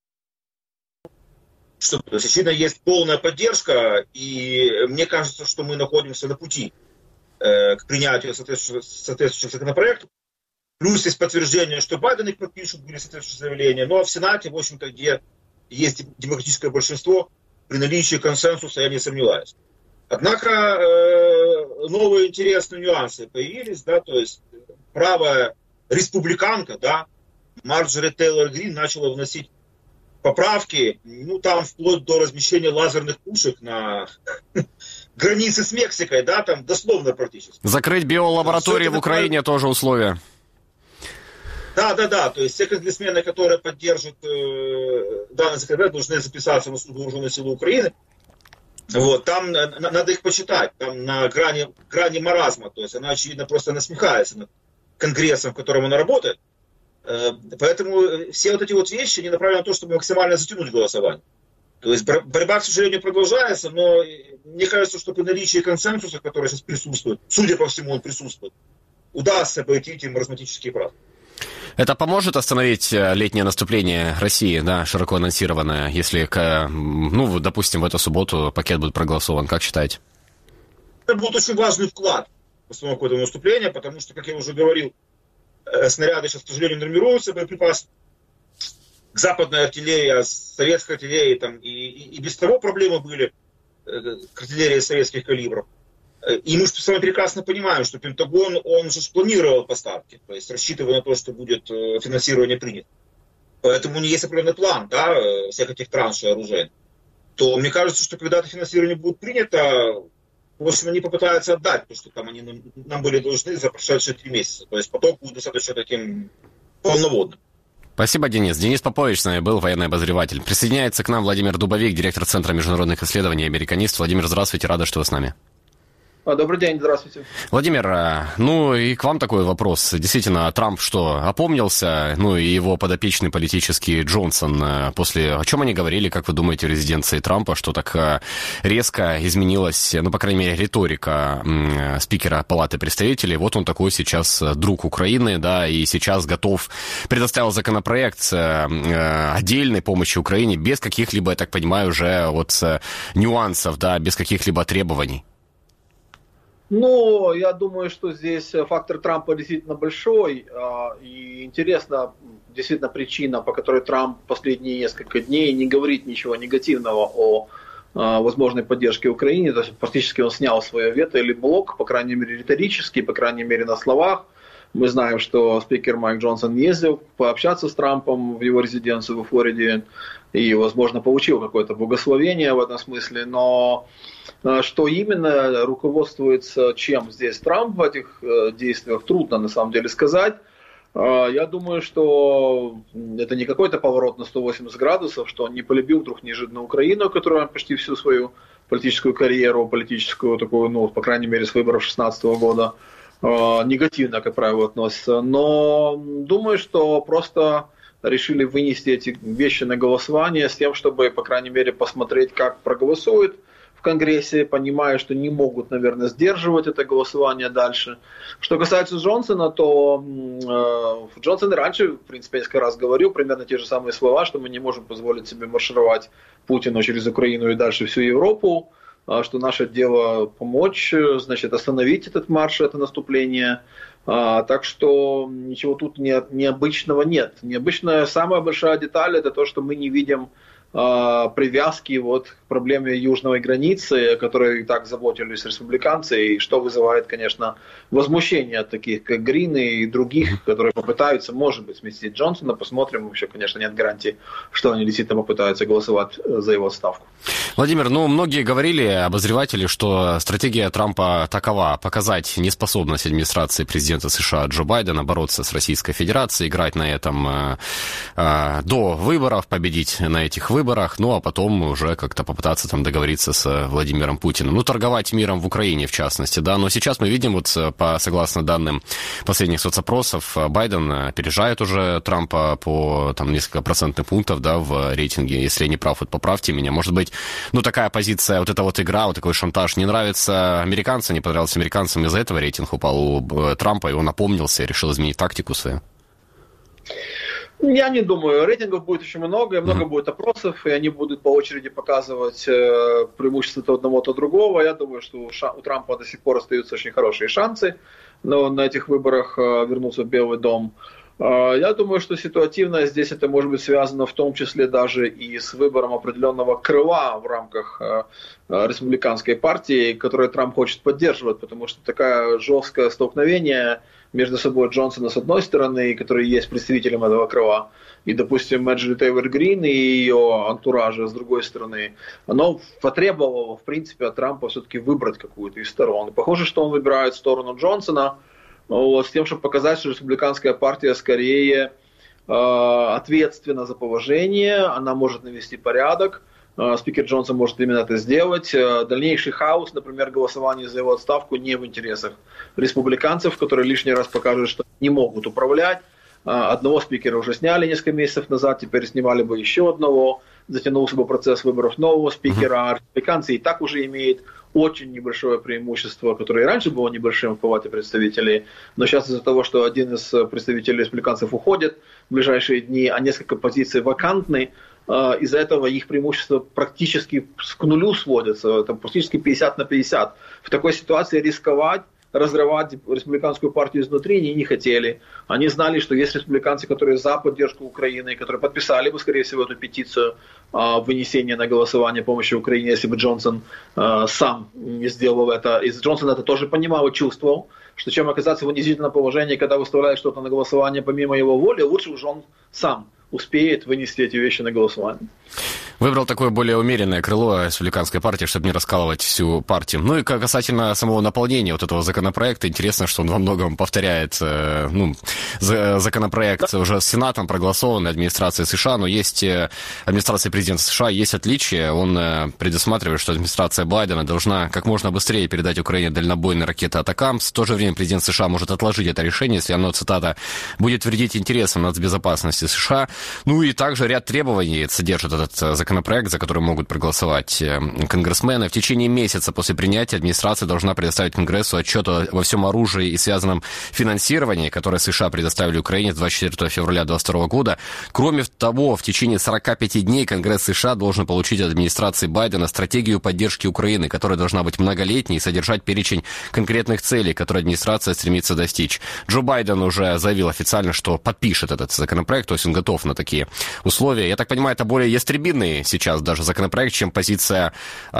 что, то есть, очевидно, есть полная поддержка, и мне кажется, что мы находимся на пути э, к принятию соответствующего, соответствующего законопроекта. Плюс есть подтверждение, что Байден их подпишут, были соответствующие заявления. Ну а в Сенате, в общем-то, где есть демократическое большинство, при наличии консенсуса я не сомневаюсь. Однако э, новые интересные нюансы появились, да, то есть правая республиканка, да, Марджори Тейлор Грин начала вносить поправки, ну там вплоть до размещения лазерных пушек на границе с Мексикой, да, там дословно практически. Закрыть биолаборатории в Украине такое... тоже условие. Да, да, да, то есть все конгрессмены, которые поддержат э, данный законопроект, должны записаться на службу вооруженных сил Украины. Вот, там на, надо их почитать, там на грани, грани маразма, то есть она, очевидно, просто насмехается над конгрессом, в котором она работает. Э, поэтому все вот эти вот вещи, они направлены на то, чтобы максимально затянуть голосование. То есть борьба, к сожалению, продолжается, но мне кажется, что при наличии консенсуса, который сейчас присутствует, судя по всему, он присутствует, удастся обойти эти маразматические правила. Это поможет остановить летнее наступление России, да, широко анонсированное, если, ну, допустим, в эту субботу пакет будет проголосован, как считаете? Это будет очень важный вклад в постановку этого наступления, потому что, как я уже говорил, снаряды сейчас, к сожалению, нормируются, боеприпасы к западной артиллерии, а с советской артиллерией там и, и, и без того проблемы были к артиллерии советских калибров. И мы с вами прекрасно понимаем, что Пентагон, он же планировал поставки, то есть рассчитывая на то, что будет финансирование принято. Поэтому у них есть определенный план, да, всех этих траншей оружия. То мне кажется, что когда это финансирование будет принято, в общем, они попытаются отдать то, что там они нам, нам были должны за прошедшие три месяца. То есть поток будет достаточно таким полноводным. Спасибо, Денис. Денис Попович с нами был, военный обозреватель. Присоединяется к нам Владимир Дубовик, директор Центра международных исследований, американист. Владимир, здравствуйте, рада, что вы с нами. Добрый день, здравствуйте. Владимир, ну и к вам такой вопрос. Действительно, Трамп что, опомнился? Ну и его подопечный политический Джонсон после... О чем они говорили, как вы думаете, в резиденции Трампа, что так резко изменилась, ну, по крайней мере, риторика спикера Палаты представителей? Вот он такой сейчас друг Украины, да, и сейчас готов, предоставил законопроект отдельной помощи Украине без каких-либо, я так понимаю, уже вот нюансов, да, без каких-либо требований. Ну, я думаю, что здесь фактор Трампа действительно большой. И интересна действительно причина, по которой Трамп последние несколько дней не говорит ничего негативного о возможной поддержке Украине. То есть фактически он снял свое вето или блок, по крайней мере риторически, по крайней мере на словах. Мы знаем, что спикер Майк Джонсон ездил пообщаться с Трампом в его резиденцию во Флориде и, возможно, получил какое-то благословение в этом смысле, но что именно руководствуется чем здесь Трамп в этих действиях, трудно на самом деле сказать. Я думаю, что это не какой-то поворот на сто восемьдесят градусов, что он не полюбил вдруг неожиданно Украину, которую он почти всю свою политическую карьеру, политическую такую, ну, по крайней мере, с выборов шестнадцатого года негативно, как правило, относятся. Но думаю, что просто решили вынести эти вещи на голосование с тем, чтобы, по крайней мере, посмотреть, как проголосуют в Конгрессе, понимая, что не могут, наверное, сдерживать это голосование дальше. Что касается Джонсона, то э, Джонсон и раньше, в принципе, несколько раз говорил примерно те же самые слова, что мы не можем позволить себе маршировать Путину через Украину и дальше всю Европу, э, что наше дело помочь, значит, остановить этот марш, это наступление. А, так что ничего тут не, необычного нет. Необычная самая большая деталь — это то, что мы не видим а, привязки вот к проблеме южной границы, о которой так заботились республиканцы, и что вызывает, конечно, возмущение от таких, как Грин и других, которые попытаются, может быть, сместить Джонсона. Посмотрим, еще, конечно, нет гарантии, что они действительно попытаются голосовать за его отставку. Владимир, ну, многие говорили, обозреватели, что стратегия Трампа такова: показать неспособность администрации президента США Джо Байдена бороться с Российской Федерацией, играть на этом э, э, до выборов, победить на этих выборах, ну, а потом уже как-то попытаться там договориться с Владимиром Путиным. Ну, торговать миром в Украине, в частности, да. Но сейчас мы видим, вот по, согласно данным последних соцопросов, Байден опережает уже Трампа по там несколько процентных пунктов, да, в рейтинге. Если я не прав, вот поправьте меня. Может быть, ну, такая позиция, вот эта вот игра, вот такой шантаж не нравится американцам, не понравился американцам, из-за этого рейтинг упал у Трампа, и он опомнился и решил изменить тактику свою. Я не думаю. Рейтингов будет еще много, и много mm-hmm. будет опросов, и они будут по очереди показывать э, преимущества то одного, то другого. Я думаю, что у, Ша- у Трампа до сих пор остаются очень хорошие шансы, но на этих выборах э, вернуться в Белый дом. Э, я думаю, что ситуативно здесь это может быть связано в том числе даже и с выбором определенного крыла в рамках э, республиканской партии, которое Трамп хочет поддерживать, потому что такое жесткое столкновение между собой Джонсона с одной стороны, который есть представителем этого крыла, и, допустим, Марджори Тейлор Грин и ее антуража с другой стороны, оно потребовало, в принципе, от Трампа все-таки выбрать какую-то из сторон. И похоже, что он выбирает сторону Джонсона, вот, с тем, чтобы показать, что республиканская партия скорее э, ответственна за положение, она может навести порядок. Спикер Джонсон может именно это сделать. Дальнейший хаос, например, голосование за его отставку, не в интересах республиканцев, которые лишний раз покажут, что не могут управлять. Одного спикера уже сняли несколько месяцев назад, теперь снимали бы еще одного. Затянулся бы процесс выборов нового спикера. А республиканцы и так уже имеют очень небольшое преимущество, которое и раньше было небольшим в палате представителей, но сейчас из-за того, что один из представителей республиканцев уходит в ближайшие дни, а несколько позиций вакантны, из-за этого их преимущество практически к нулю сводится, это практически пятьдесят на пятьдесят. В такой ситуации рисковать, разрывать республиканскую партию изнутри они не хотели. Они знали, что есть республиканцы, которые за поддержку Украины, которые подписали бы, скорее всего, эту петицию о вынесении на голосование помощи Украине, если бы Джонсон э, сам не сделал это. И Джонсон это тоже понимал и чувствовал, что чем оказаться в унизительном положении, когда выставляет что-то на голосование помимо его воли, лучше уж он сам успеет вынести эти вещи на голосование. Выбрал такое более умеренное крыло республиканской партии, чтобы не раскалывать всю партию. Ну и касательно самого наполнения вот этого законопроекта, интересно, что он во многом повторяет э, ну, законопроект уже с Сенатом, проголосованный администрацией США, но есть администрация президента США, есть отличия. Он предусматривает, что администрация Байдена должна как можно быстрее передать Украине дальнобойные ракеты «Атакамс». В то же время президент США может отложить это решение, если оно, цитата, будет вредить интересам нацбезопасности США. Ну и также ряд требований содержит этот законопроект, законопроект, за который могут проголосовать конгрессмены. В течение месяца после принятия администрация должна предоставить Конгрессу отчет во всем оружии и связанном финансировании, которое США предоставили Украине с двадцать четвёртого февраля двадцать второго года. Кроме того, в течение сорока пяти дней Конгресс США должен получить от администрации Байдена стратегию поддержки Украины, которая должна быть многолетней и содержать перечень конкретных целей, которые администрация стремится достичь. Джо Байден уже заявил официально, что подпишет этот законопроект, то есть он готов на такие условия. Я так понимаю, это более ястребиный сейчас даже законопроект, чем позиция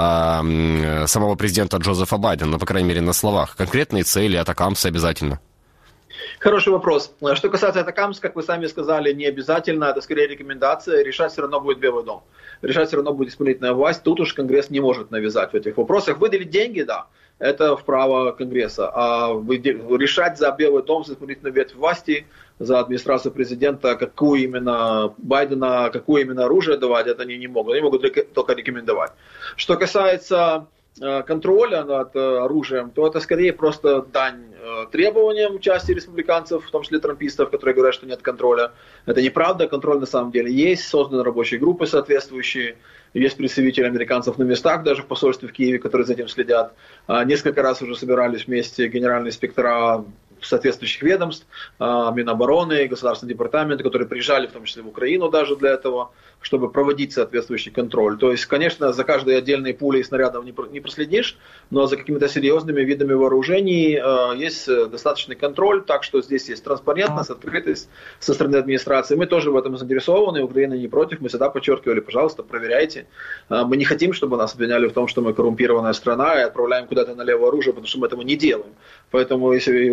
э, самого президента Джозефа Байдена, ну, по крайней мере, на словах. Конкретные цели атакамсы обязательно. Хороший вопрос. Что касается атакамс, как вы сами сказали, не обязательно, это скорее рекомендация, решать все равно будет Белый дом. Решать все равно будет исполнительная власть, тут уж Конгресс не может навязать в этих вопросах. Выделить деньги, да, это вправо Конгресса, а решать за Белый дом, за исполнительную ветвь власти, за администрацию президента, какую именно Байдена, какое именно оружие давать, это они не могут. Они могут только рекомендовать. Что касается контроля над оружием, то это скорее просто дань требованиям части республиканцев, в том числе трампистов, которые говорят, что нет контроля. Это неправда, контроль на самом деле есть, созданы рабочие группы соответствующие, есть представители американцев на местах, даже в посольстве в Киеве, которые за этим следят. Несколько раз уже собирались вместе генеральные инспектора соответствующих ведомств, Минобороны, Государственный департамент, которые приезжали, в том числе в Украину даже для этого, чтобы проводить соответствующий контроль. То есть, конечно, за каждой отдельной пулей и снарядом не проследишь, но за какими-то серьезными видами вооружений есть достаточный контроль, так что здесь есть транспарентность, открытость со стороны администрации. Мы тоже в этом заинтересованы, Украина не против, мы всегда подчеркивали, пожалуйста, проверяйте. Мы не хотим, чтобы нас обвиняли в том, что мы коррумпированная страна и отправляем куда-то налево оружие, потому что мы этого не делаем. Поэтому если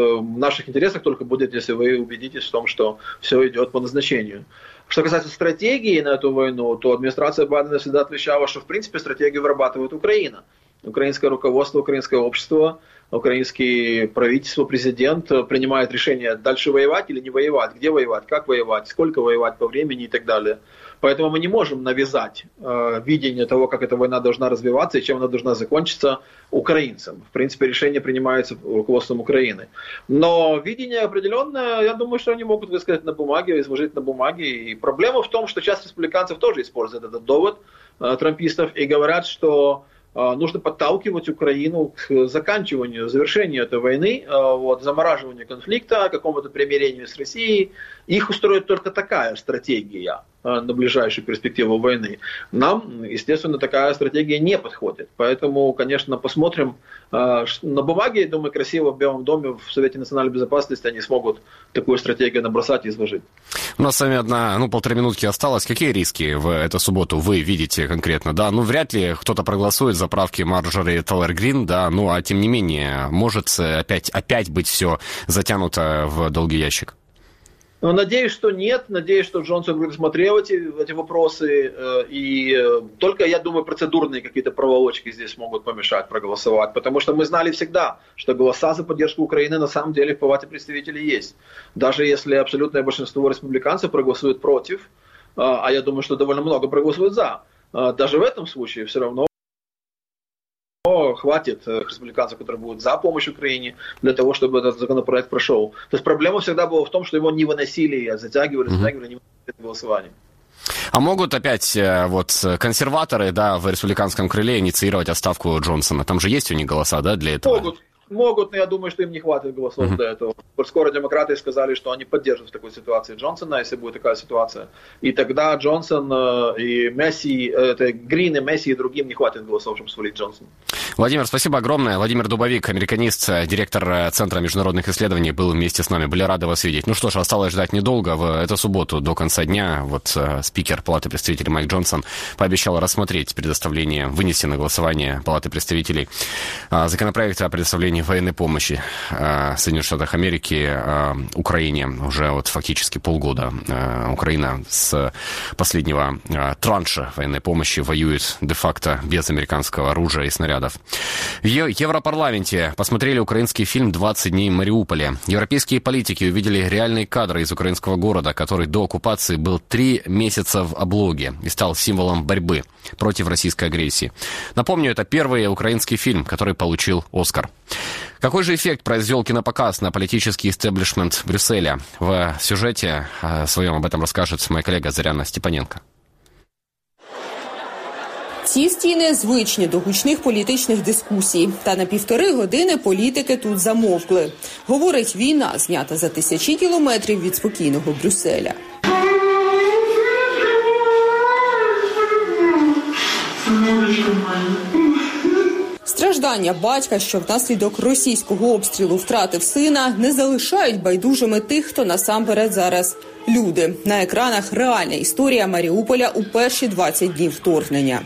в наших интересах только будет, если вы убедитесь в том, что все идет по назначению. Что касается стратегии на эту войну, то администрация Байдена всегда отвечала, что в принципе стратегию вырабатывает Украина. Украинское руководство, украинское общество, украинское правительство, президент принимает решение дальше воевать или не воевать, где воевать, как воевать, сколько воевать по времени и так далее. Поэтому мы не можем навязать э, видение того, как эта война должна развиваться и чем она должна закончиться украинцам. В принципе, решение принимается руководством Украины. Но видение определенное, я думаю, что они могут высказать на бумаге, изложить на бумаге. И проблема в том, что часть республиканцев тоже использует этот довод э, трампистов и говорят, что э, нужно подталкивать Украину к заканчиванию, завершению этой войны, э, вот, замораживанию конфликта, какому-то примирению с Россией. Их устроит только такая стратегия на ближайшую перспективу войны. Нам, естественно, такая стратегия не подходит. Поэтому, конечно, посмотрим. На бумаге, думаю, красиво в Белом доме, в Совете национальной безопасности они смогут такую стратегию набросать и изложить. У нас с вами одна, ну, полторы минутки осталось. Какие риски в эту субботу вы видите конкретно? Да, ну, вряд ли кто-то проголосует за правки Марджори Теллер Грин, да, ну, а тем не менее, может опять, опять быть все затянуто в долгий ящик? Надеюсь, что нет. Надеюсь, что Джонсон будет смотреть эти, эти вопросы. И только, я думаю, процедурные какие-то проволочки здесь могут помешать проголосовать. Потому что мы знали всегда, что голоса за поддержку Украины на самом деле в Палате представителей есть. Даже если абсолютное большинство республиканцев проголосует против, а я думаю, что довольно много проголосуют за, даже в этом случае все равно хватит республиканцев, которые будут за помощь Украине, для того, чтобы этот законопроект прошел. То есть проблема всегда была в том, что его не выносили, а затягивали, затягивали, не выносили голосование. А могут опять вот консерваторы, да, в республиканском крыле инициировать отставку Джонсона? Там же есть у них голоса, да, для этого? Могут. Могут, но я думаю, что им не хватит голосов uh-huh. для этого. Скоро демократы сказали, что они поддержат в такой ситуации Джонсона, если будет такая ситуация. И тогда Джонсон и Месси, это Грин и Месси и другим не хватит голосов, чтобы свалить Джонсона. Владимир, спасибо огромное. Владимир Дубовик, американист, директор Центра международных исследований, был вместе с нами. Были рады вас видеть. Ну что ж, осталось ждать недолго. В эту субботу до конца дня вот спикер Палаты представителей Майк Джонсон пообещал рассмотреть предоставление, вынести на голосование Палаты представителей законопроекта о предоставлении военной помощи э, Соединенных Штатах Америки э, Украине. Уже вот фактически полгода э, Украина с последнего э, транша военной помощи воюет де-факто без американского оружия и снарядов. В Европарламенте посмотрели украинский фильм «двадцать дней в Мариуполе». Европейские политики увидели реальные кадры из украинского города, который до оккупации был три месяца в облоге и стал символом борьбы против российской агрессии. Напомню, это первый украинский фильм, который получил «Оскар». Какой же эффект произвел кинопоказ на политический истеблишмент Брюсселя? В сюжете своем об этом расскажет моя коллега Заряна Степаненко. Ці стіни звичні до гучних політичних дискусій. Та на півтори години політики тут замовкли. Говорить, війна знята за тисячі кілометрів від спокійного Брюсселя. Страждання батька, що внаслідок російського обстрілу втратив сина, не залишають байдужими тих, хто насамперед зараз люди. На екранах реальна історія Маріуполя у перші двадцять днів вторгнення.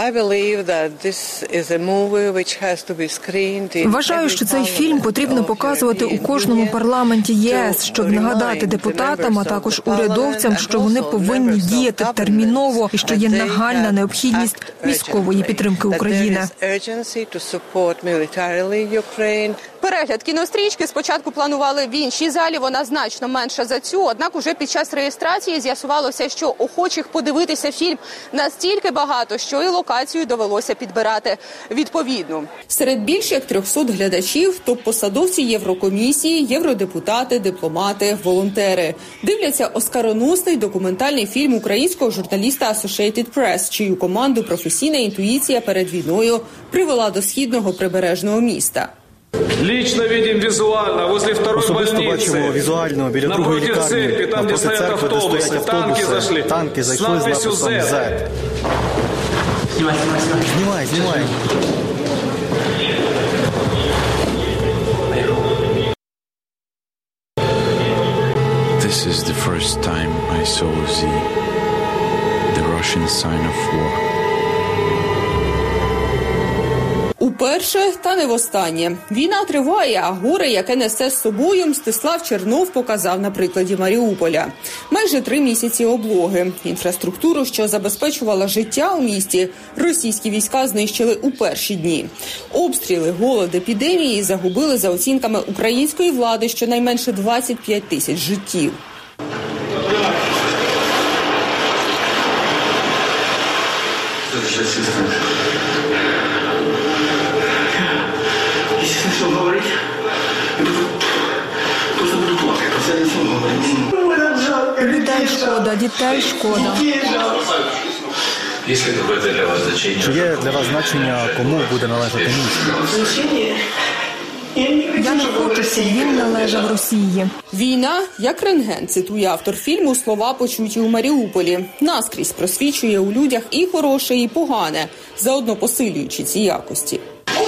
Вважаю, що цей фільм потрібно показувати у кожному парламенті ЄС, щоб нагадати депутатам, а також урядовцям, що вони повинні діяти терміново і що є нагальна необхідність військової підтримки України. Перегляд кінострічки спочатку планували в іншій залі, вона значно менша за цю, однак уже під час реєстрації з'ясувалося, що охочих подивитися фільм настільки багато, що і локацію довелося підбирати відповідну. Серед більш як трьохсот глядачів – топ-посадовці Єврокомісії, євродепутати, дипломати, волонтери. Дивляться оскароносний документальний фільм українського журналіста Associated Press, чию команду професійна інтуїція перед війною привела до східного прибережного міста. Лично видим візуально, возле второї больниці. Бачимо візуально біля другої лікарні, навпроти церкви, де стоять автобуси, танки зайшли з написом «Зет». Знімай, знімай, знімай. Знімай, знімай. This is the first time I saw the, the Russian sign of war. Уперше, та не востаннє. Війна триває, а горе, яке несе з собою, Мстислав Чернов показав на прикладі Маріуполя. Майже три місяці облоги. Інфраструктуру, що забезпечувала життя у місті, російські війська знищили у перші дні. Обстріли, голод, епідемії загубили, за оцінками української влади, щонайменше двадцять п'ять тисяч життів. Что говорить? Просто буду плакать, просто не смогу говорить. Дітей шкода, дітей шкода. Есть ли какое-то для вас значение? Чи є для вас значення, кому буде належати місто? Я не хочу, щоб він належав Росії. Війна, як рентген, цитує автор фільму, слова почуті у Маріуполі. Наскрізь просвічує у людях і хороше, і погане, заодно посилюючи ці якості.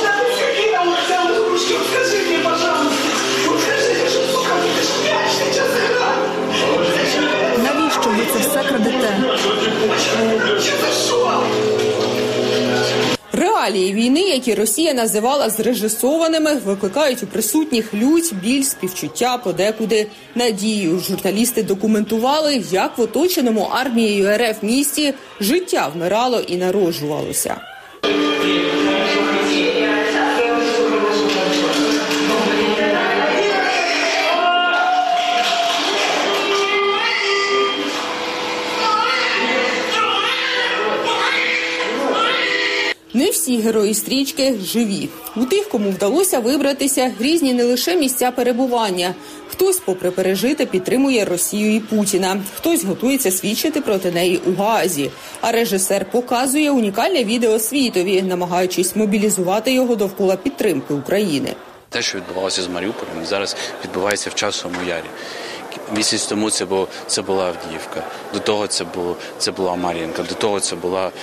Навіщо ви це все крадете? Реалії війни, які Росія називала зрежисованими, викликають у присутніх лють, біль, співчуття, подекуди надію. Журналісти документували, як в оточеному армією РФ місті життя вмирало і народжувалося. Не всі герої стрічки живі. У тих, кому вдалося вибратися, різні не лише місця перебування. Хтось, попри пережите, підтримує Росію і Путіна. Хтось готується свідчити проти неї у Гаазі. А режисер показує унікальне відео світові, намагаючись мобілізувати його довкола підтримки України. Те, що відбувалося з Маріуполем, зараз відбувається в Часовому Ярі. Місяць тому це, було, це була Авдіївка, до того це, було, це була Мар'їнка, до того це була...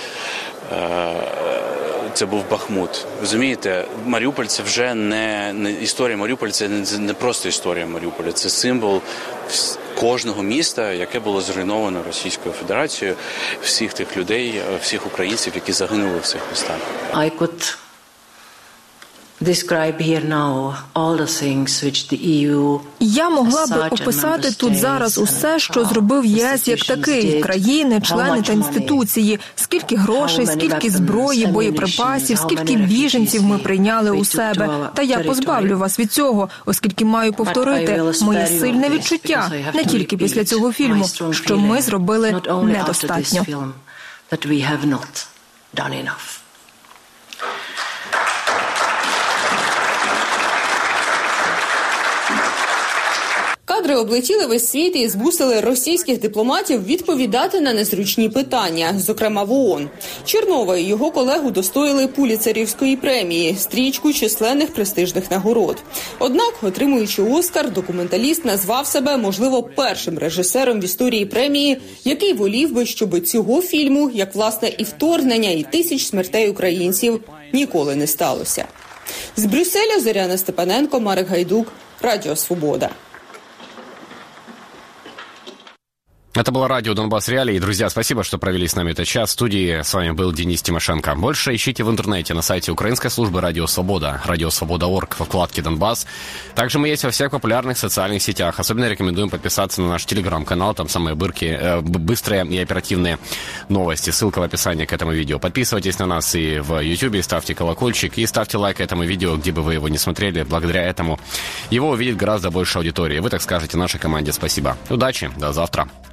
Це був Бахмут. Розумієте, Маріуполь – це вже не, не історія Маріуполя, це не, не просто історія Маріуполя, це символ кожного міста, яке було зруйновано Російською Федерацією, всіх тих людей, всіх українців, які загинули в цих містах. I could describe here now all the things which the E U. Я могла би описати тут зараз усе, що зробив ЄС як такий, країни, члени та інституції, скільки грошей, скільки зброї, боєприпасів, скільки біженців ми прийняли у себе. Та я позбавлю вас від цього, оскільки маю повторити моє сильне відчуття, не тільки після цього фільму, що ми зробили недостатньо. Кадри облетіли весь світ і змусили російських дипломатів відповідати на незручні питання, зокрема в ООН. Чернова і його колегу достоїли Пуліцерівської премії, стрічку численних престижних нагород. Однак, отримуючи Оскар, документаліст назвав себе, можливо, першим режисером в історії премії, який волів би, щоб цього фільму, як власне і вторгнення, і тисяч смертей українців, ніколи не сталося. З Брюсселя Зоряна Степаненко, Марик Гайдук, Радіо Свобода. Это было радио «Донбасс Реалии». Друзья, спасибо, что провели с нами этот час. В студии с вами был Денис Тимошенко. Больше ищите в интернете на сайте украинской службы «Радио Свобода», радио свобода точка орг, во вкладке «Донбасс». Также мы есть во всех популярных социальных сетях. Особенно рекомендуем подписаться на наш телеграм-канал. Там самые бырки, э, быстрые и оперативные новости. Ссылка в описании к этому видео. Подписывайтесь на нас и в YouTube, ставьте колокольчик и ставьте лайк этому видео, где бы вы его не смотрели. Благодаря этому его увидит гораздо больше аудитории. Вы так скажете нашей команде спасибо. Удачи, до завтра.